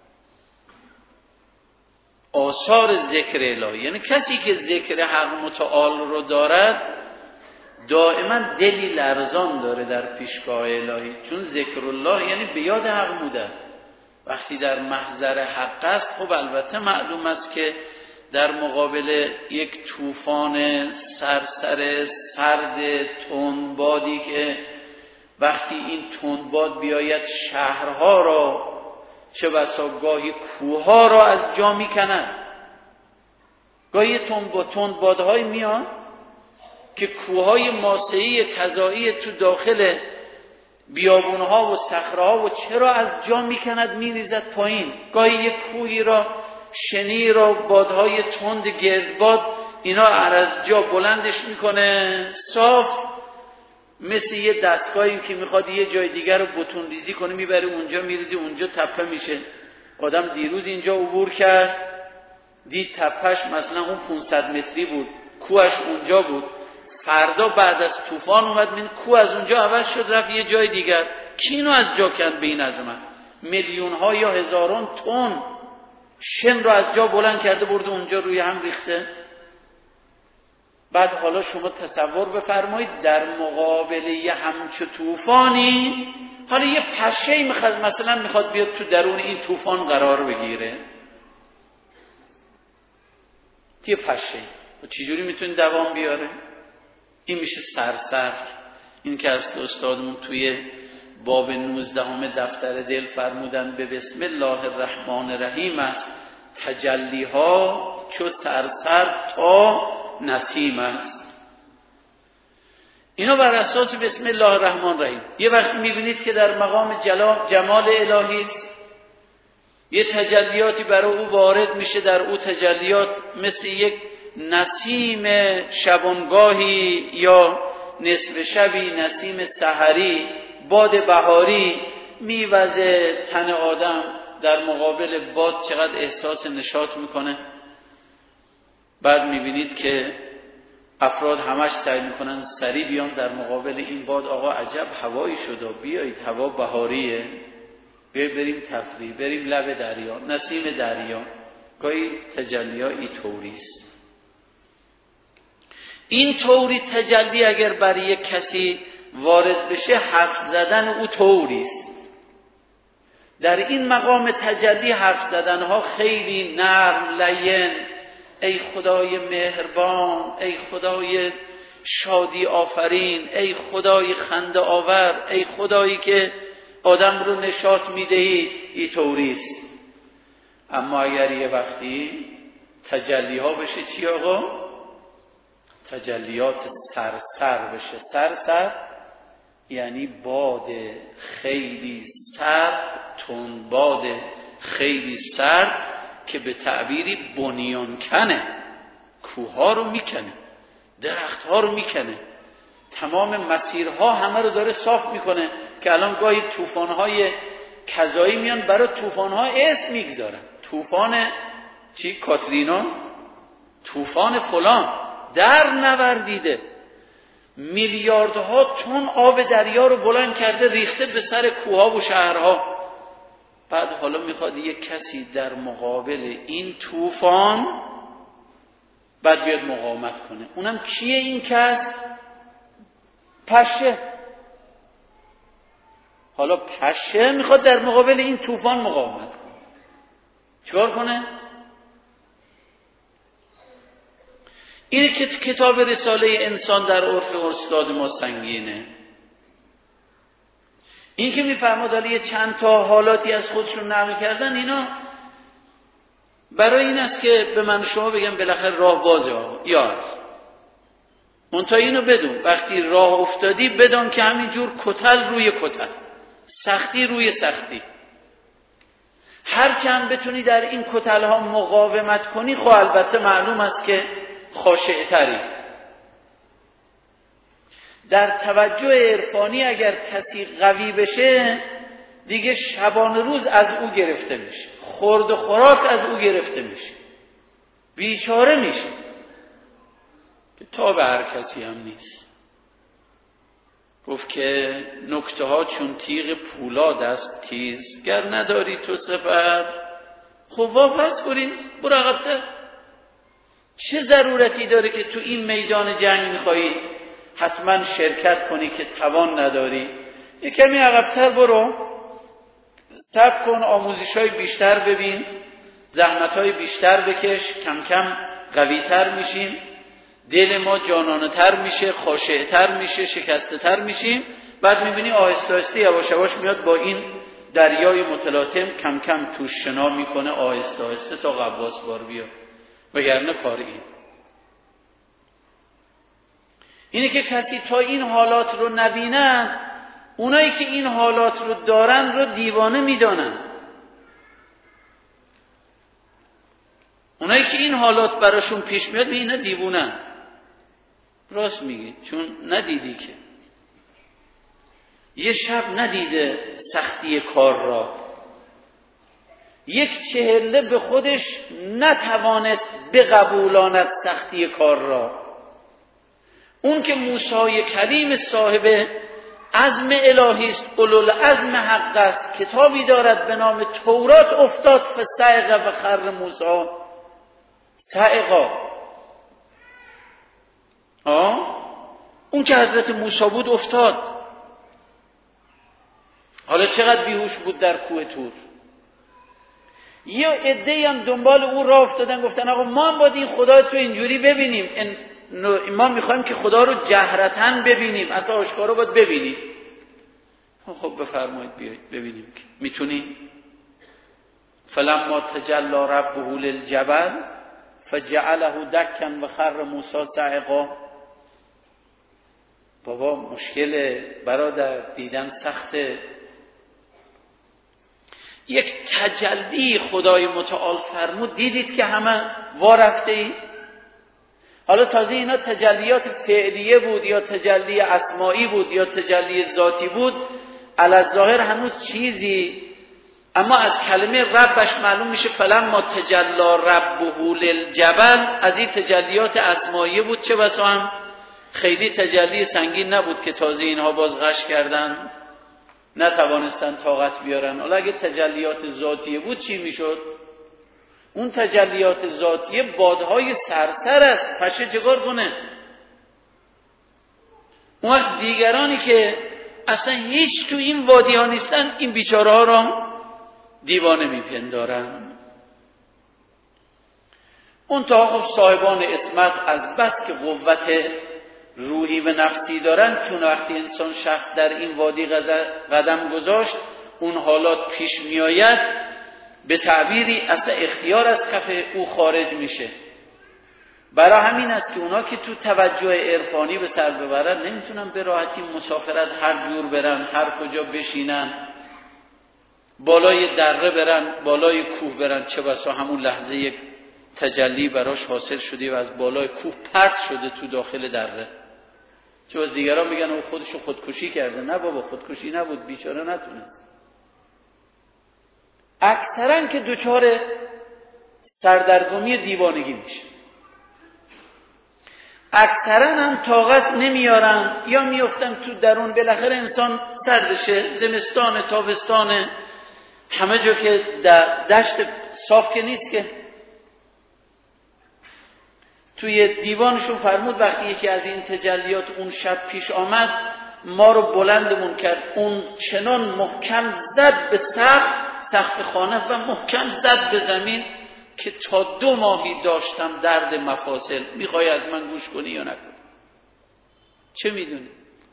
آثار ذکر الهی، یعنی کسی که ذکر حق متعال رو دارد دائما دلی لرزان داره در پیشگاه الهی، چون ذکر الله یعنی به یاد حق بودن. وقتی در محضر حق است، خب البته معلوم است که در مقابل یک طوفان سرسر سرد تندبادی که وقتی این تندباد بیاید شهرها را، چه بسا گاهی کوهها را از جا میکند. گاهی تندبادهای میان که کوههای ماسه‌ای کذایی تو داخل بیابونها و صخره‌ها و چرا از جا میکند میریزد پایین. گاهی یک کوهی را، شنی را، بادهای تند گردباد اینا از جا بلندش میکنه، صاف مثل یه دستگاهی که میخواد یه جای دیگر رو بتون ریزی کنه، میبره اونجا میریزی، اونجا تپه میشه. آدم دیروز اینجا عبور کرد، دید تپهش مثلا اون 500 متری بود، کوهش اونجا بود. فردا بعد از طوفان اومد، من کوه از اونجا عوض شد رفت یه جای دیگر. کی اینو از جا کند به این عظمت؟ میلیون ها یا هزاران تن شن رو از جا بلند کرده برده اونجا روی هم ریخته. بعد حالا شما تصور بفرمایید در مقابل یه همچو طوفانی، حالا یه پشه‌ای مثلا میخواد بیاد تو درون این طوفان قرار بگیره، یه پشه‌ای چجوری میتونه دوام بیاره؟ این میشه سرسر. این که از استادمون توی باب 19 دفتر دل فرمودن به بسم الله الرحمن الرحیم است، تجلیها چو سرسر تا نسیم است. اینا بر اساس بسم الله الرحمن الرحیم. یه وقتی میبینید که در مقام جمال الهی است، یه تجلیاتی برای او وارد میشه، در او تجلیات مثل یک نسیم شبانگاهی یا نصف شبی، نسیم سحری، باد بهاری میوزه تن آدم در مقابل باد، چقدر احساس نشاط میکنه. بعد میبینید که افراد همش سعی میکنن سریع بیان در مقابل این باد. آقا عجب هوایی شده، بیایید هوا بهاریه، بیایید بریم تفریح، بریم لب دریا، نسیم دریا. گاهی تجلیایی طوریست. این طوری تجلی اگر برای یک کسی وارد بشه، حرف زدن او طوریست. در این مقام تجلی حرف زدنها خیلی نرم، لین، ای خدای مهربان، ای خدای شادی آفرین، ای خدای خنده آور، ای خدایی که آدم رو نشاط میدهی، این طوریست. اما اگر یه وقتی تجلی ها بشه چی آقا؟ تجلیات سرسر بشه. سرسر یعنی باد خیلی سرد، تند باد خیلی سرد که به تعبیری بنیان کنه، کوها رو میکنه، درختها رو میکنه، تمام مسیرها همه رو داره صاف میکنه. که الان گاهی طوفان‌های کذایی میان برای طوفان‌ها اسم میگذارن، طوفان چی؟ کاترینا، طوفان فلان، در نوردیده، میلیاردها تن آب دریا رو بلند کرده ریخته به سر کوها و شهرها. بعد حالا میخواد یک کسی در مقابل این طوفان بعد بیاد مقاومت کنه. اونم کیه این کس؟ پشه. حالا پشه میخواد در مقابل این طوفان مقاومت کنه، چیکار کنه؟ اینه که کتاب رساله انسان در عرف استاد ما سنگینه. این که میفرماد حالا یه چند تا حالاتی از خودشون نقل کردن، اینا برای این است که به من شما بگم بالاخره راه بازه یار. منتها اینو بدون وقتی راه افتادی بدان که همینجور کتل روی کتل، سختی روی سختی، هر چند بتونی در این کتل ها مقاومت کنی، خب البته معلوم است که خاشع تری. در توجه عرفانی اگر کسی قوی بشه دیگه شبانه روز از او گرفته میشه، خورد و خوراک از او گرفته میشه، بیچاره میشه که تا به هر کسی هم نیست. گفت که نکته ها چون تیغ پولاد است تیز، گر نداری تو سپر خب واپس کنید، برو عقب‌تر. چه ضرورتی داره که تو این میدان جنگ میخوایی حتما شرکت کنی که توان نداری؟ یک کمی عقب‌تر برو، صبر کن، آموزش‌های بیشتر ببین، زحمت‌های بیشتر بکش، کم کم قوی‌تر میشیم، دل ما جانانه‌تر میشه، خاشع‌تر میشه، شکسته‌تر میشیم. بعد میبینی آهسته آهسته یواش یواش میاد با این دریای متلاطم کم کم توش شنا میکنه، آهسته آهسته تا غواص بار بیاد. وگرنه کار اینه که کسی تا این حالات رو نبینن، اونایی که این حالات رو دارن رو دیوانه میدانن. اونایی که این حالات براشون پیش میاد اینا دیوونن. راست میگی، چون ندیدی که یه شب ندیده سختی کار را، یک چهله به خودش نتوانست بقبولاند سختی کار را. اون که موسی کلیم صاحب عزم الهی است، اولوالعزم حق است، کتابی دارد به نام تورات، افتاد فصعق و خر موسی صعقا. اون که حضرت موسی بود افتاد. حالا چقدر بیهوش بود در کوه طور. یه عده‌ای هم دنبال اون راه افتادن، گفتن آقا ما هم باید این خدا تو اینجوری ببینیم، ما میخوایم که خدا رو جهرتاً ببینیم، اصلا آشکارا باید ببینیم. خب بفرمایید بیایید ببینیم که میتونیم. فلما تجلی ربه للجبل فجعله دکا و خر موسی صعقا. بابا مشکل برادر، دیدن سخته. یک تجلی خدای متعال فرمود، دیدید که همه وارفته ای؟ حالا تازه اینا تجلیات فعلیه بود یا تجلی اسمائی بود یا تجلی ذاتی بود، علی‌الظاهر هنوز چیزی، اما از کلمه ربش معلوم میشه فلما تجلی ربه للجبل، از این تجلیات اسمائی بود. چه بسا هم خیلی تجلی سنگین نبود که تازه اینها باز غش کردن، نتوانستن طاقت بیارن. حالا اگه تجلیات ذاتیه بود چی میشد؟ اون تجلیات ذاتیه بادهای سرسر است، پشه چگار کنه؟ اون وقت دیگرانی که اصلا هیچ تو این وادی ها نیستن، این بیچاره ها را دیوانه میپندارن. اون تا خب صاحبان عصمت از بس که قوت روحی و نفسی دارن، چون وقتی انسان شخص در این وادی قدم گذاشت اون حالات پیش میآید، به تعبیری اصلا اختیار از کف او خارج میشه. برای همین است که اونا که تو توجه عرفانی به سر ببرن نمیتونن به راحتی مسافرت هر جور برن، هر کجا بشینن، بالای دره برن، بالای کوه برن. چه بسا همون لحظه یک تجلی براش حاصل شده و از بالای کوه پرت شده تو داخل دره. چه بس دیگران میگن او خودشو خودکشی کرده. نه بابا، خودکشی نبود، بیچاره نتونست. اکثرا که دچار سردرگمی دیوانگی میشه، اکثرا هم طاقت نمیارن یا میافتن تو درون. بالاخره انسان سردشه، زمستان، تابستان، همه جا که دشت صاف که نیست که. توی دیوانشون فرمود وقتی یکی از این تجلیات اون شب پیش آمد، ما رو بلندمون کرد، اون چنان محکم زد به سقف خانه و محکم زد به زمین که تا 2 ماهی داشتم درد مفاصل. میخوای از من گوش کنی یا نکنی؟ چه میدونی؟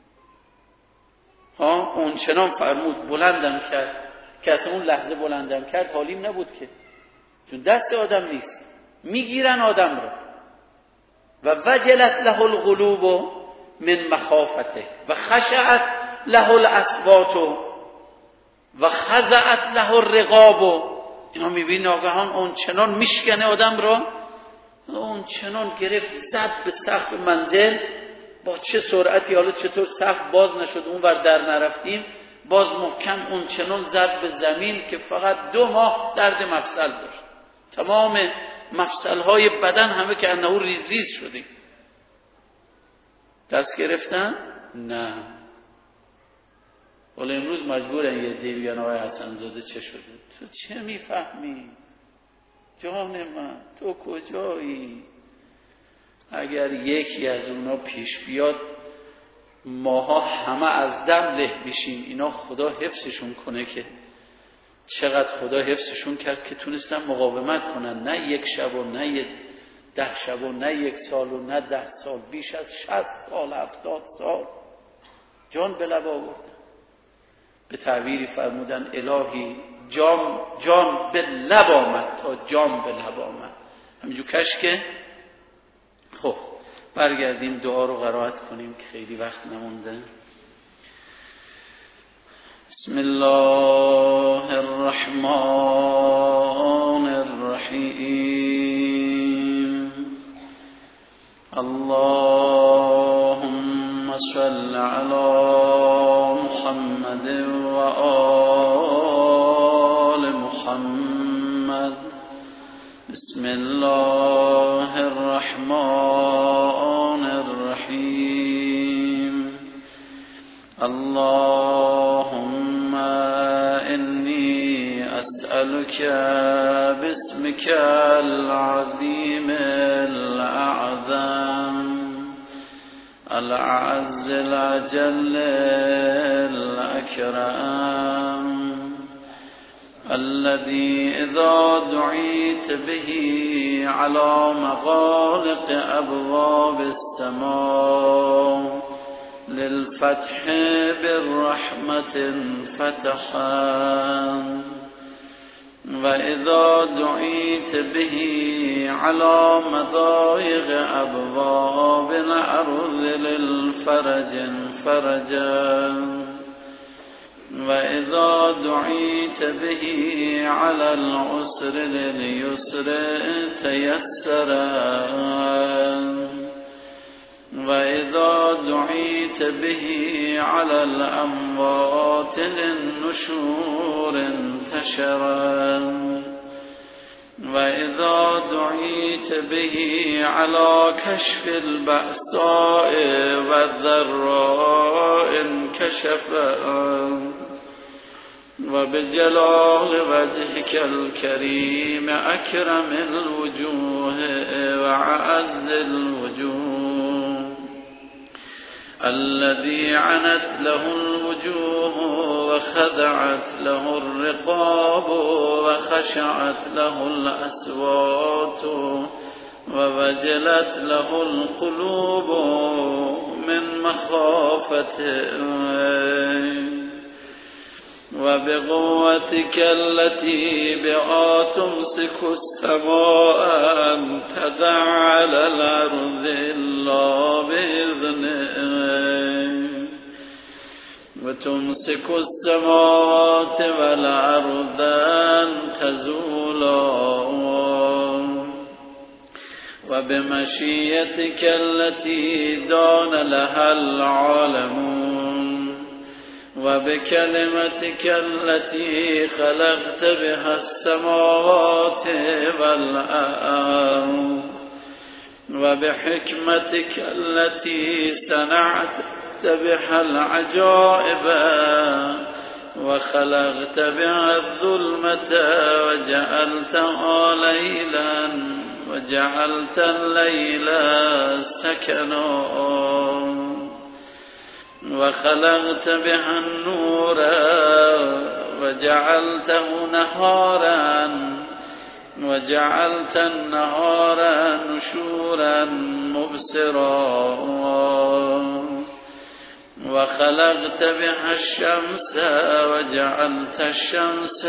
اون چنان فرمود بلندم کرد که از اون لحظه بلندم کرد حالیم نبود که، چون دست آدم نیست، میگیرن آدم رو. و وجلت له القلوب من مخافته و خشعت له الاصوات و خضعت له الرقاب. اینا میبینی ناگهان اون چنان میشکنه آدم را، اون چنان گرفت زد به سقف منزل با چه سرعتی. حالا چطور سقف باز نشد اون ور در نرفتیم، باز محکم اون چنان زد به زمین که فقط 2 ماه درد مفصل داشت. تمام مفصلهای بدن همه که انه ریز ریز شده. دست گرفتن؟ نه. ولی امروز مجبورن یه دی بگن آقای حسن زاده چه شده؟ تو چه میفهمی؟ جان من تو کجایی؟ اگر یکی از اونا پیش بیاد ماها همه از دم له بشیم. اینا خدا حفظشون کنه که چقدر خدا حفظشون کرد که تونستن مقاومت کنن. نه 1 شب و نه 10 شب و نه 1 سال و نه 10 سال، بیش از 60 سال 70 سال جان به لب آوردن. به تعبیری فرمودن الهی جان به لب آمد تا جان به لب آمد. همینجور کش که. خب برگردیم دعا رو قرائت کنیم که خیلی وقت نمونده. بسم الله الرحمن الرحیم. اللهم صل علی محمد و آل محمد. بسم الله الرحمن الرحیم. اللهم إني أسألك باسمك العظيم الأعظم الأعز الأجل الأكرم الذي إذا دعيت به على مغالق أبواب السماء للفتح بالرحمة فتحا، وإذا دعيت به على مضايق أبواب الأرض للفرج فرجا، وإذا دعيت به على العسر لليسر تيسرا، وإذا دعيت به على الأموات للنشور انتشرا، وإذا دعيت به على كشف البأساء والضراء انكشفا، وبجلال وجهك الكريم أكرم الوجوه وأعز الوجوه، الذي عنت له الوجوه وخضعت له الرقاب وخشعت له الأصوات ووجلت له القلوب من مخافته وبقوتك التي بها تمسك السماء أن تقع على الأرض إلا بإذنه وتمسك السماوات والأرض أن تزولا وبمشيتك التي دان لها العالمون وبكلمتك التي خلقت بها السماوات والأرض وبحكمتك التي صنعت بها العجائب وخلقت بها الظلمة وجعلتها ليلا وجعلت الليل سكنا وخلقت بها النور وجعلته نهارا وجعلت النهار نشورا مبصرا وخلقت بها الشمس وجعلت الشمس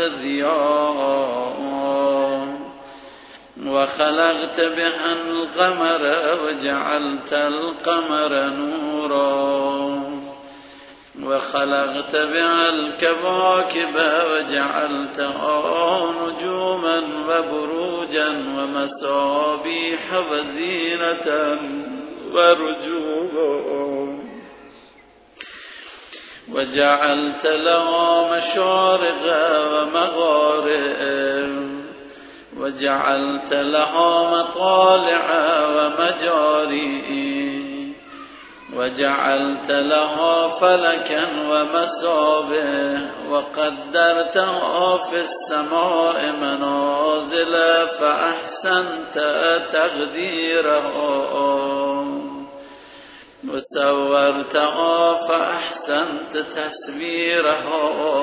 ضياء وخلقت بها القمر وجعلت القمر نورا وخلقت بها الكواكب وجعلتها نجوما وبروجا ومصابيح وزينة ورجوما وجعلت لها مشارق ومغارب وجعلت لها مطالع ومجاري وجعلت لها فلكا ومصابيح وقدرتها في السماء منازل فأحسنت تقديرها وصورتها فأحسنت تصويرها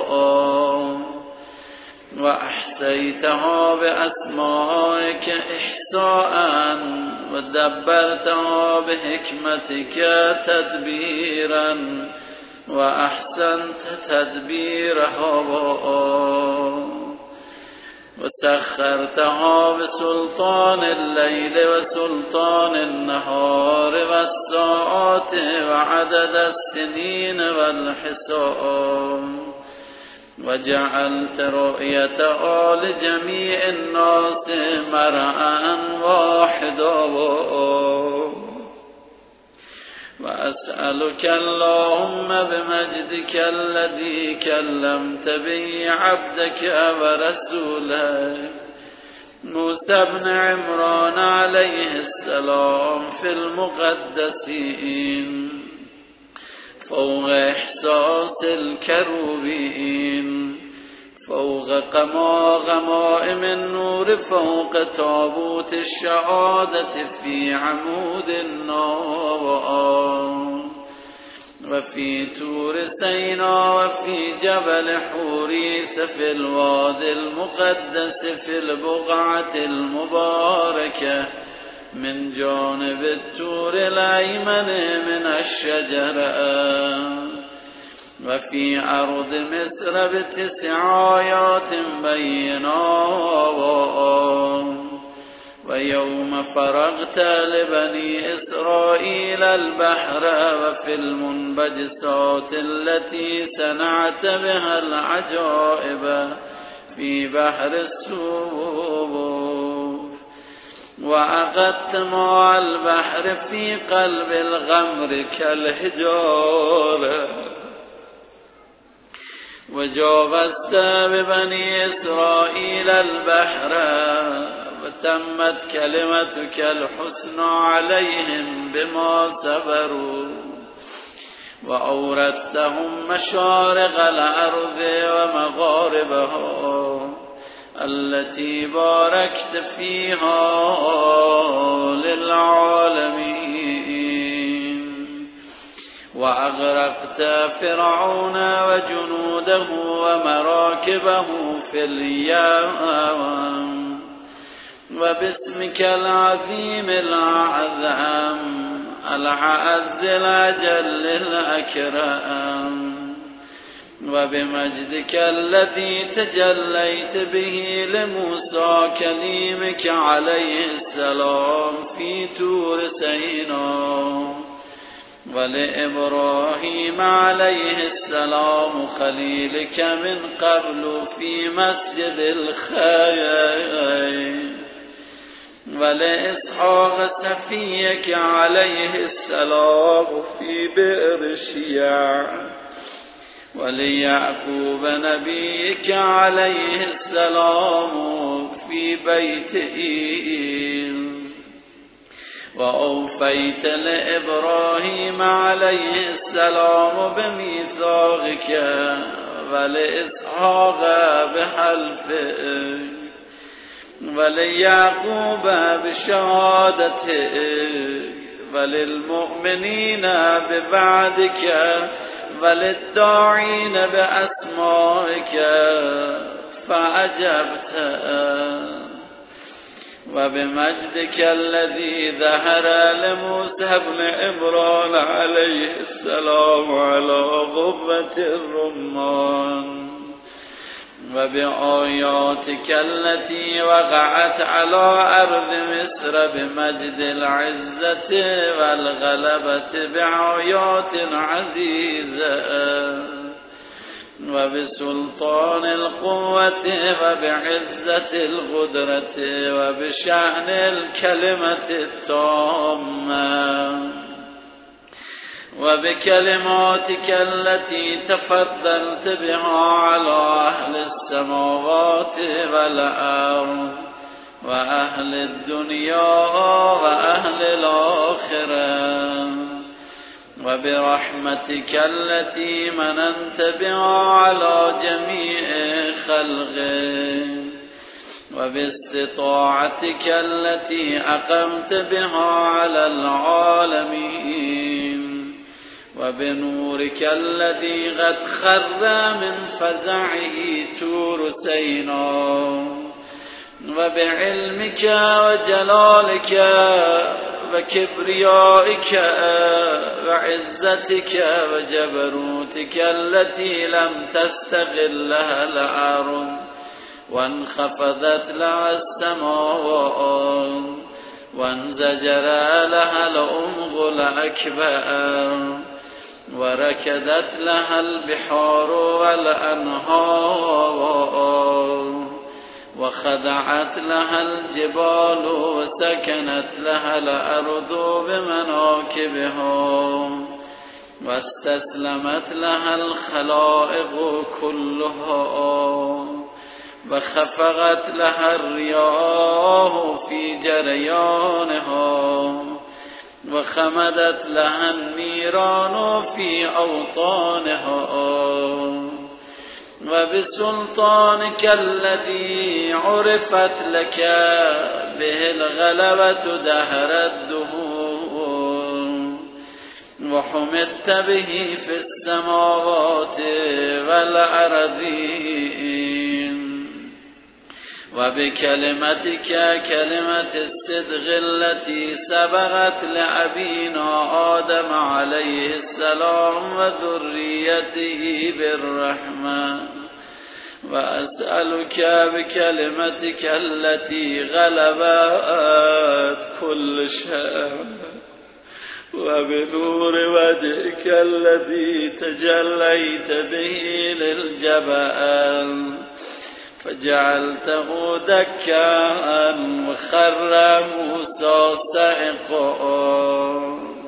وأحصيتها بأسمائك إحصاء ودبرتها بحكمتك تدبيرا وأحسنت تدبيرها وسخرتها بسلطان الليل وسلطان النهار والساعات وعدد السنين والحساب وجعلت رؤيتها لجميع الناس مرءا واحدا وأسألك اللهم بمجدك الذي كلمت به عبدك ورسولك موسى بن عمران عليه السلام في المقدسين فوق إحساس الكروبين فوق غمائم النور فوق تابوت الشهادة في عمود النار وفي طور سيناء وفي جبل حوريث في الوادي المقدس في البقعة المباركة من جانب الطور الأيمن من الشجرة وفي أرض مصر ب9 آيات بينات ويوم فرغت لبني إسرائيل البحر وفي المنبجسات التي صنعت بها العجائب في بحر السور وأخذت ماء البحر في قلب الغمر كالحجارة وجاوزت ببني إسرائيل البحر وتمت كلمتك الحسنى عليهم بما صبروا وأوردتهم مشارق الأرض ومغاربها التي باركت فيها للعالمين وأغرقت فرعون وجنوده ومراكبه في اليم وباسمك العظيم الأعظم الأعز الأجل الأكرم وبمجدك الذي تجليت به لموسى كليمك عليه السلام في طور سيناء ولإبراهيم عليه السلام خليلك من قبل في مسجد الخير ولإسحاق صفيك عليه السلام في بئر شيع وليعقوب نبيك عليه السلام في بيت إيل وأوفيت لإبراهيم عليه السلام بميثاقك ولإسحاق بحلفك وليعقوب بشهادتك وللمؤمنين ببعدك وللداعين بأسمائك فأجبت وبمجدك الذي ظهر لموسى بن عمران عليه السلام على غبة الرمان وبآياتك التي وقعت على أرض مصر بمجد العزة والغلبة بآيات عزيزة وبسلطان القوة وبعزة القدرة وبشأن الكلمة التامة وبكلماتك التي تفضلت بها على أهل السماوات والأرض وأهل الدنيا وأهل الآخرة وبرحمتك التي مننت بها على جميع خلقك وباستطاعتك التي أقمت بها على العالمين وبنورك الذي قد خر من فزعه طور سيناء وبعلمك وجلالك وكبريائك وعزتك وجبروتك التي لم تستغلها الأرض وانخفضت لها السماوات وانزجر لها الأمغ الأكبر وركدت لها البحار والأنهار وخضعت لها الجبال وسكنت لها الأرض بمناكبها واستسلمت لها الخلائق كلها وخفقت لها الرياح في جريانها وخمدت لها النيران في أوطانها وبسلطانك الذي عرفت لك به الغلبة دهر الدهور وحمدت به في السماوات والأرضين وبكلمتك كلمة الصدق التي سبقت لأبينا آدم عليه السلام وذريته بالرحمة وأسألك بكلمتك التي غلبت كل شيء وبنور وجهك الذي تجليت به للجبال فجعلته دكا وخر موسى صعقا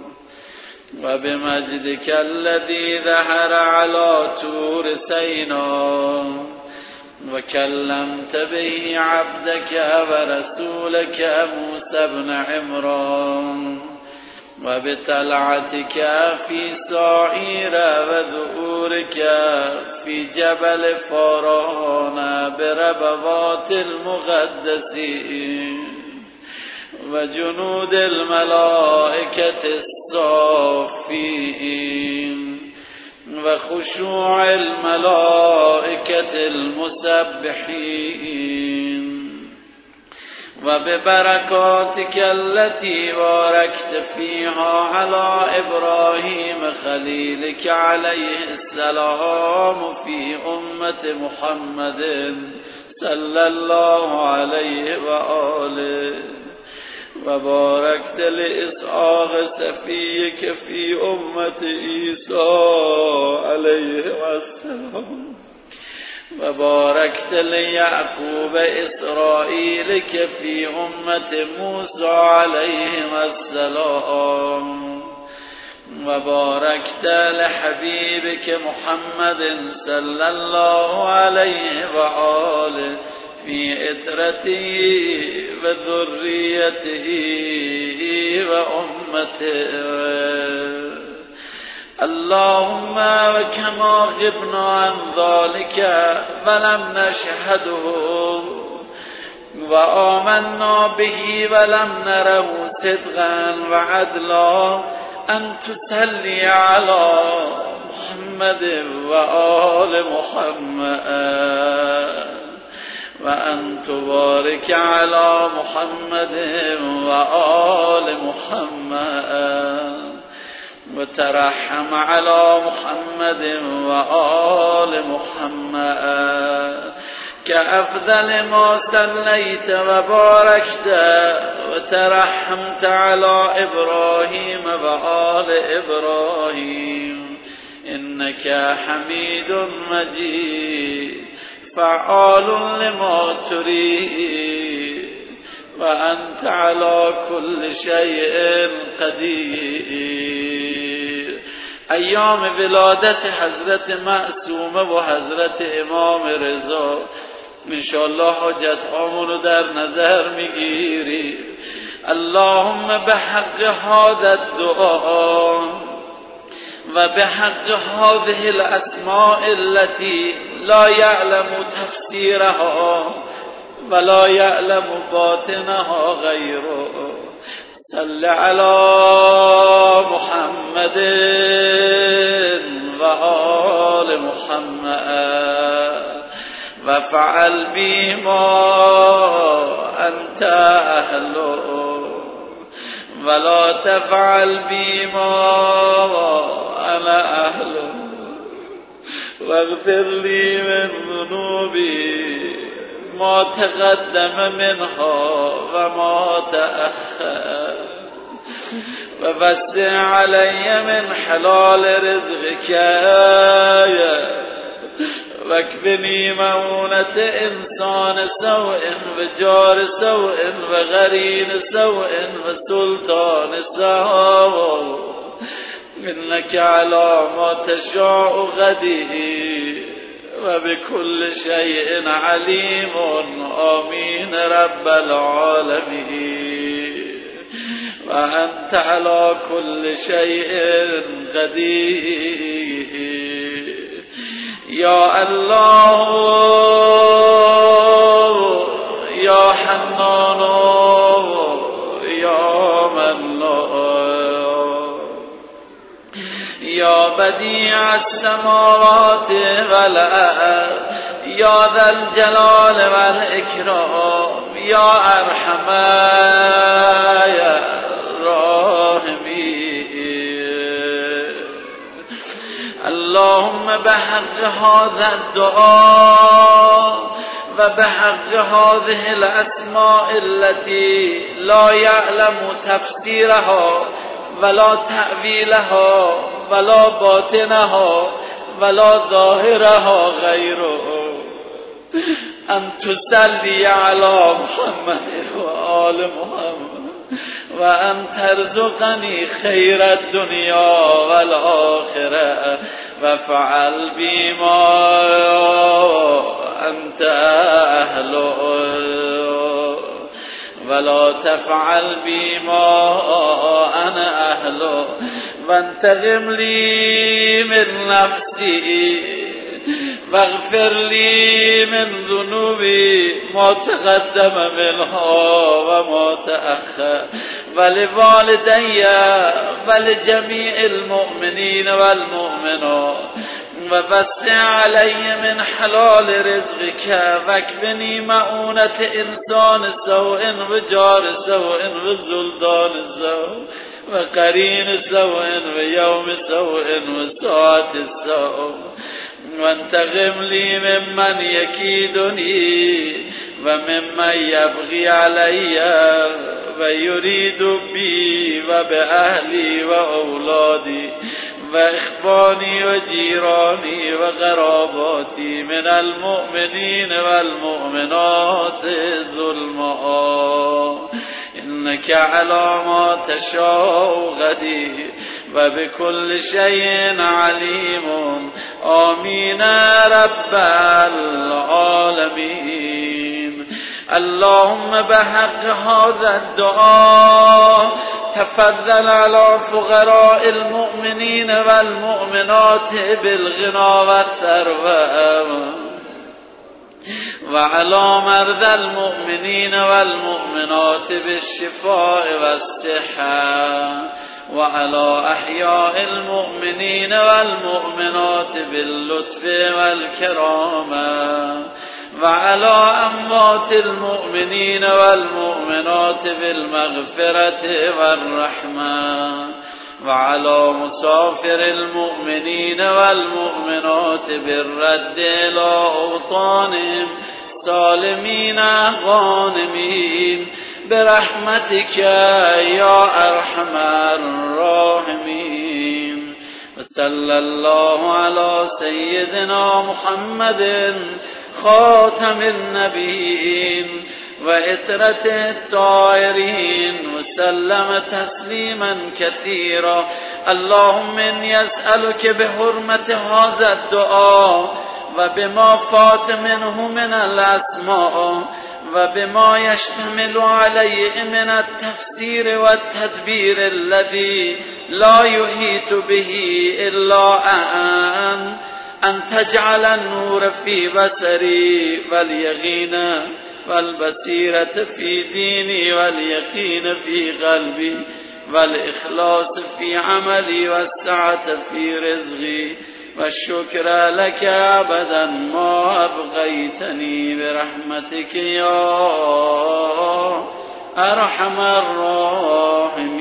وبمجدك الذي ظهر على طور سيناء وكلمت به عبدك ورسولك موسى بن عمران وبطلعتك في سعير وظهورك في جبل فاران بربوات المقدسين وجنود الملائكة الصافين وخشوع الملائكة المسبحين وببركاتك التي باركت فيها على إبراهيم خليلك عليه السلام في أمة محمد صلى الله عليه وآله وباركت لإسحاق صفيك في أمة عيسى عليه السلام وباركت ليعقوب إسرائيلك في أمة موسى عليه السلام وباركت لحبيبك محمد صلى الله عليه وآله في إترته وذريته وأمته اللهم وكما غبنا عن ذلك ولم نشهده وآمنا به ولم نره صدقا وعدلا أن تصلي على محمد وآل محمد وأن تبارك على محمد وآل محمد وترحم على محمد وآل محمد كأفضل ما صليت وباركت وترحمت على إبراهيم وآل إبراهيم إنك حميد مجيد فعال لما تريد وأنت على كل شيء قدير. ایام ولادت حضرت معصومه و حضرت امام رضا انشاءالله حاجت هامونو در نظر میگیری. اللهم بحق هذا الدعاء و بحق هذه الاسماء التي لا يعلم تفسيرها ولا يعلم باطنها غيره صل على محمد وآل محمد وفعل بما أنت أهله ولا تفعل بما أنا أهله واغفر لي من ذنوبي ما تقدم منها وما تأخر ووسع علي من حلال رزقك واكفني مؤونة إنسان سوء وجار سوء وغرين سوء وسلطان سوء إنك على ما تشاء قدير وبكل شيء عليم. آمين رب العالمين. وأنت على كل شيء قدير. يا الله يا حنان يا منان يا بديع السماوات والأرض يا ذا الجلال والإكرام يا أرحم الراحمين. اللهم بحق هذا الدعاء وبحق هذه الأسماء التي لا يعلم تفسيرها ولا تأويلها ولا باطنها ولا ظاهرها غيره أن تصلي على محمد وآل محمد وأن ترزقني خير الدنيا والآخرة وفعل بما أنت أهله ولا تفعل بما أنا أهله وانتقم لي من نفسي واغفر لي من ذنوبي ما تقدم منها وما تأخر ولوالدي ولجميع المؤمنين والمؤمنات ووسع علي من حلال رزقك واكفني مؤونة إنسان سوء وجار سوء وزلدان سوء وقرين سوء ويوم سوء وساعة سوء وانتقم لي ممن يكيدني وممن يبغي علي ويريد بي وبأهلي وأولادي وإخواني وجيراني وقراباتي من المؤمنين والمؤمنات ظلما إنك على ما تشاء قدير وبكل شيء عليم آمين رب العالمين. اللهم بحق هذا الدعاء تفضل على فقراء المؤمنين والمؤمنات بالغنى والثروة وعلى مرضى المؤمنين والمؤمنات بالشفاء والصحة وعلى أحياء المؤمنين والمؤمنات باللطف والكرامة وعلى أموات المؤمنين والمؤمنات بالمغفرة والرحمة وعلى مسافر المؤمنين والمؤمنات بالرد إلى أوطانهم سالمين غانمين برحمتك يا أرحم الراحمين. وصلى الله على سيدنا محمد خاتم النبيين وإترة الطاهرين وسلم تسليما كثيرا. اللهم إني أسألك بحرمة هذا الدعاء وبما فات منه من الأسماء وبما يشتمل عليه من التفسير والتدبير الذي لا يحيط به إلا أن تجعل النور في بصري واليقين والبصيرة في ديني واليقين في قلبي والإخلاص في عملي والسعة في رزقي والشكر لك أبدا ما أبغيتني برحمتك يا أرحم الراحمين.